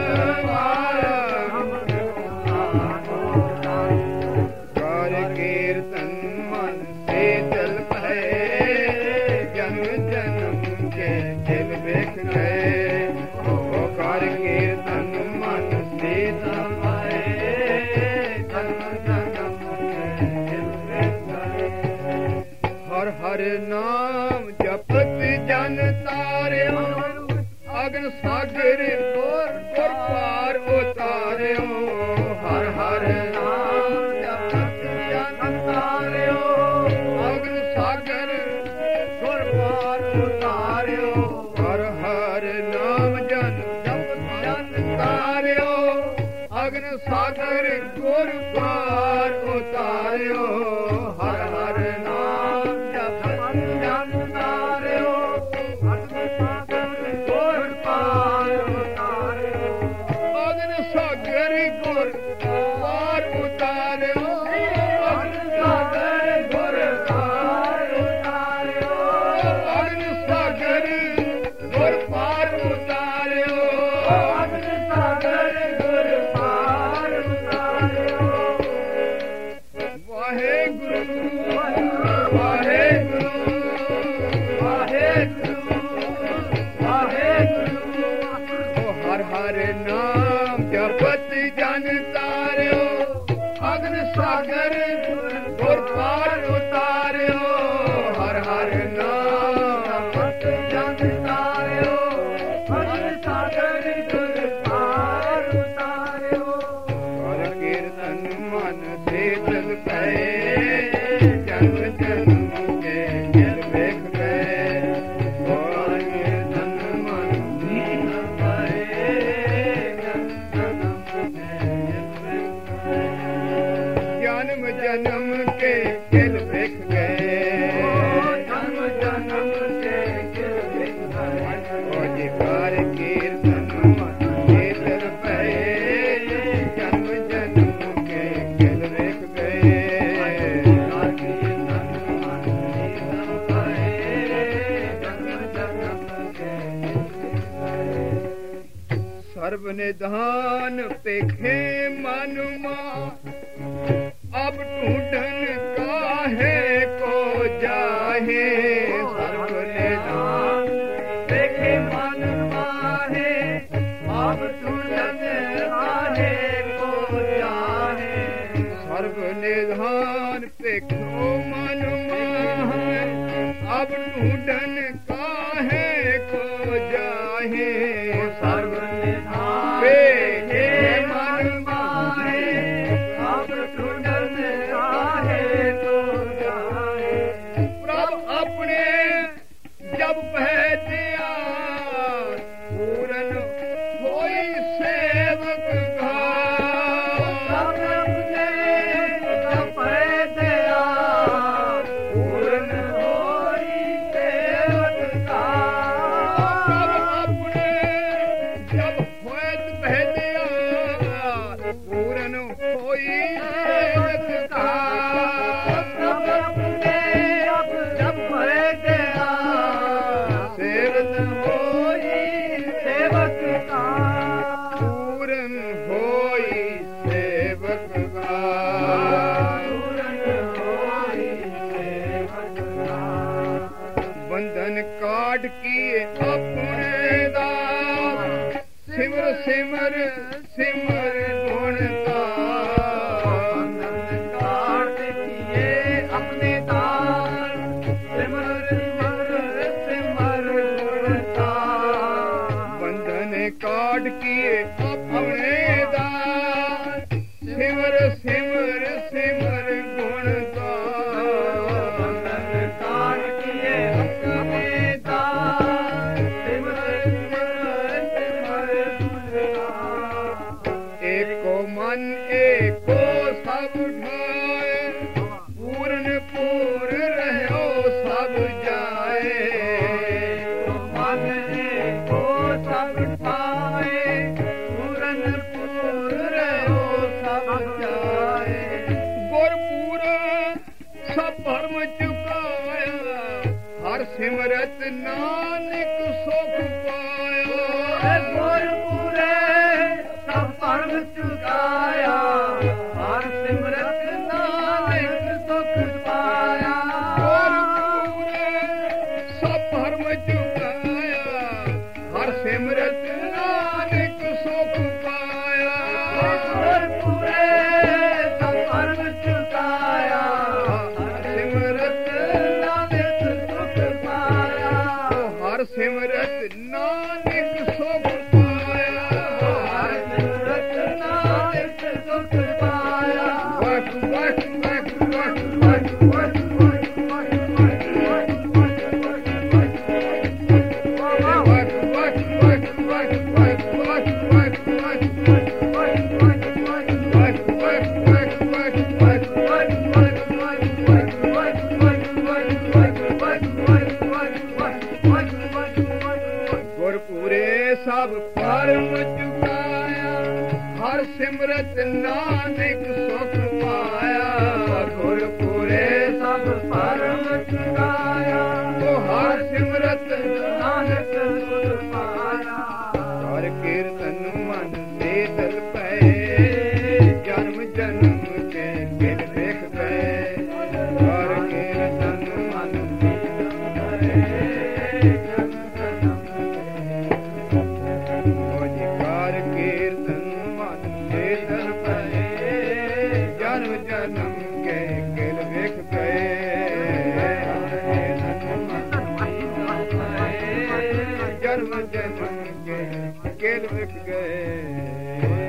ਕਰ ਕੀਰਤਨ ਮਨ ਸੇ ਚਲ ਪਏ ਜਨਮ ਜਨਮ ਕੇ ਦਿਲ ਵੇਖ ਗਏ ਉਹ ਕਰ ਕੀਰਤਨ ਮਨ ਸੇ ਚਲ ਪਏ ਜਨਮ ਜਨਮ ਕੇ ਦਿਲ ਵੇਖ ਗਏ ਹਰ ਹਰ ਨਾਮ ਜਪਤ ਜਨ ਤਾਰਿਓ ਅਗਨ ਸਾਗਰ ਗੁਰ ਗੁਰ ਪਾਰ ਉਤਾਰਿਓ ਹਰ ਹਰ ਨਾਮ ਜਪਤ ਜਨ ਤਾਰਿਓ ਅਗਨ ਸਾਗਰ ਗੁਰ ਪਾਰ ਉਤਾਰਿਓ ਹਰ ਹਰ ਨਾਮ ਜਨ ਜਪਤ ਜਨ ਤਾਰਿਓ ਅਗਨ ਸਾਗਰ ਗੁਰ ਪਾਰ ਉਤਾਰਿਓ ਹਰ ਹਰ ਨਾਮ ਜਪਤ ਜਨ ਤਾਰਿਓ ਗੁਰ ਪਾਰ ਉਤਾਰਿਓ ਅਗਨ ਸਾਗਰ ਗੁਰ ਪਾਰ ਉਤਾਰਿਓ ਅਗਨ ਸਾਗਰ ਗੁਰ ਪਾਰ ਉਤਾਰਿਓ ਅਗਨ ਸਾਗਰ ਗੁਰ ਪਾਰ ਉਤਾਰਿਓ ਅਗਨ ਸਾਗਰ ਗੁਰ ਪਾਰ ਉਤਾਰਿਓ ਵਾਹਿਗੁਰੂ ਵਾਹਿਗੁਰੂ ਵਾਹਿਗੁਰੂ ਵਾਹਿਗੁਰੂ ਓ ਹਰ ਹਰ ਨਾਮ ਜਪਤ ਜਨ ਤਾਰਿਓ ਅਗਨ ਸਾਗਰ ਗੁਰ ਪਾਰ ਉਤਾਰਿਓ ਹਰ ਹਰ ਨਾਮ ਜਪਤ ਜਨ ਤਾਰਿਓ ਅਗਨ ਸਾਗਰ ਗੁਰ ਪਾਰ ਉਤਾਰਿਓ ਕਰ ਕੀਰਤਨ ਮਨ ਸੇ ਚਲ ਪਏ ਜਨਮ ਜਨਮ ਕੇ ਦਿਲ ਵੇਖ ਗਏ ਕਰ ਕੀਰਤਨ ਮਨ ਸੇ ਚਲ ਪਏ ਜਨਮ ਜਨਮ ਕੇ ਦਿਲ ਵੇਖ ਗਏ ਜਨਮ ਜਨਮ ਕੇ ਦਿਲ ਵੇਖ ਗਏ ਓ ਜੀ ਕਰ ਕੀਰਤਨ ਮਨ ਸੇ ਚਲ ਪਏ ਜਨਮ ਜਨਮ ਕੇ ਦਿਲ ਵੇਖ ਗਏ ਸਰਬ ਨਿਧਾਨ ਪੇਖੇ ਮਨ ਮਾ ਅਬ ਢੂੰਢਨ ਕਾਹੇ ਕੋ ਜਾਹੇ ਸਰਬ ਨਿਧਾਨ ਵੇਖੇ ਮਨ ਮਾਹੇ ਆਪ ਢੂੰਢਨ ਕਾਹੇ ਕੋ ਜਾਹੇ ਸਰਬ ਨਿਧਾਨ ਪੇਖੋ ਮਨ ਮਾਹੇ ਅਬ ਢੂੰਢਨ ਕਾਹੇ ਕੋ ਜਾਹੇ ਸਰਬ ਨਿਧਾਨ ਵੇਖੇ ਮਨ ਮਾਹੇ ਆਪ ਢੂੰਢਨ ਕਾਹੇ ਕੋ ਜਾਹੇ ਪ੍ਰਭ ਆਪਣੇ ਜਬ ਪਹਿ ਦਿਆ ਪੂਰਨ ਹੋਈ ਸੇਵਕ ਘਾ ਸਭ ਆਪਣੇ ਜਪੈ ਦਿਆ ਪੂਰਨ ਹੋਈ ਸੇਵਕ ਕਾ ਪ੍ਰਭ ਆਪਣੇ ਜਬ ਹੋਇਤ ਪਹਿ ਦਿਆ ਪੂਰਨ ਹੋਈ ਸੇਵਕ ਘਾ ਸਭ ਆਪਣੇ ਆਪ ਜਪੈ ਦਿਆ ਸੇਵਕ ਹੋਈ ਸੇਵਕ ਕਾ ਪੂਰਨ ਹੋਈ ਸੇਵਕ ਘਾ ਪੂਰਨ ਹੋਈ ਸੇਵਕ ਕਾ ਬੰਧਨ ਕਾਟ ਕੀਏ ਆਪਣੇ ਦਾ ਸਿਮਰ ਸਿਮਰ ਸਿਮਰ ਗੁਣ ਗਾ ਬੰਧਨ ਕਾਟ ਕੀਏ ਆਪਣੇ ਦਾਨ ਸਿਮਰ ਸਿਮਰ ਸਿਮਰ ਗੁਣ ਤਾ ਬੰਧਨ ਕਾਟ ਕੀਏ ਆਪਣੇ ਦਾ ਸਿਮਰ ਸਿਮਰ ਸਿਮਰ ਗੁਣ ਗਾਏ ਤਾਰ ਕੀਏ ਆਪਣੇ ਦਾਰ ਸਿਮਰ ਸਿਮਰ ਸਿਮਰ ਗੁਣ ਗਾਏ ਏਕੋ ਮਨ ਏਕੋ ਸਭ ਢਾਏ ਪੂਰਨ ਪੂਰ ਰਹਿਓ ਸਭ ਜਾਏ ਮਨ ਏਕੋ ਸਭ ਠਾਏ ਪੂਰਨ ਪੂਰ ਰਹਿਓ ਸਭ ਜਾਏ ਗੁਰਪੂਰ ਸਭ ਭਰਮ ਚੁਕਾਇਆ ਹਰ ਸਿਮਰਤ ਨਾਨਕ ਸੁਖ ਪਾਇਆ ਗੁਰਪੂਰੇ ਸਭ ਭਰਮ ਚੁਕਾਇਆ ਹਰ ਸਿਮਰਤ ਨਾਨਕ ਸੁਖ ਪਾਇਆ ਗੁਰਪੂਰੇ ਸਭ ਭਰਮ ਚੁਕਾਇਆ ਹਰ ਸਿਮਰਤ ਨਾਨਕ ਸੁਖ ਪਾਇਆ ਗੁਰਪੂਰੇ ਸਭ ਭਰਮ ਚੁਕਾਇਆ ਹਰ ਸਿਮਰਤ ਨਾਨਕ ਸੁਖ ਪਾਇਆ ਹਰ ਸਿਮਰਤ ਨਾਨਕ ਸੁਖ ਪਾਇਆ ਹਰ ਸਿਮਰਤ ਨਾਨਕ ਸੁਖ ਪਾਇਆ ਵਖ ਵਖ ਵਖ ਵਖ ਵਖ ਵਖ ਗੁਰਪੂਰੇ ਸਭ ਭਰਮ ਚੁਕਾਇਆ ਹਰ ਸਿਮਰਤ ਨਾਨਕ ਸੁਖ ਪਾਇਆ ਗੁਰਪੂਰੇ ਸਭ ਭਰਮ ਚੁਕਾਇਆ ਹਰ ਸਿਮਰਤ ਨਾਨਕ ਸੁਖ ਪਾਇਆ ਹਰ ਕੀਰਤਨ ਮਨ ਦੇ ਦਿਲ ਪਏ ਜਨਮ ਜਨਮ ਕੇ ਬਿਨ ਵੇਖ ਗਏ ਹਰ ਕੀਰਤਨ ਮਨ ਦੇ ਦਿਲ ਪਏ ਹਰ ਕੀਰਤਨ ਮਨ ਦੇ ਦਿਲ ਪਏ ਜਨਮ ਜਨਮ ਕੇ ਗਿਲ ਵੇਖ ਗਏ ਜਨਮ ਜਨਮ ਕੇ ਗਿਲ ਵੇਖ ਗਏ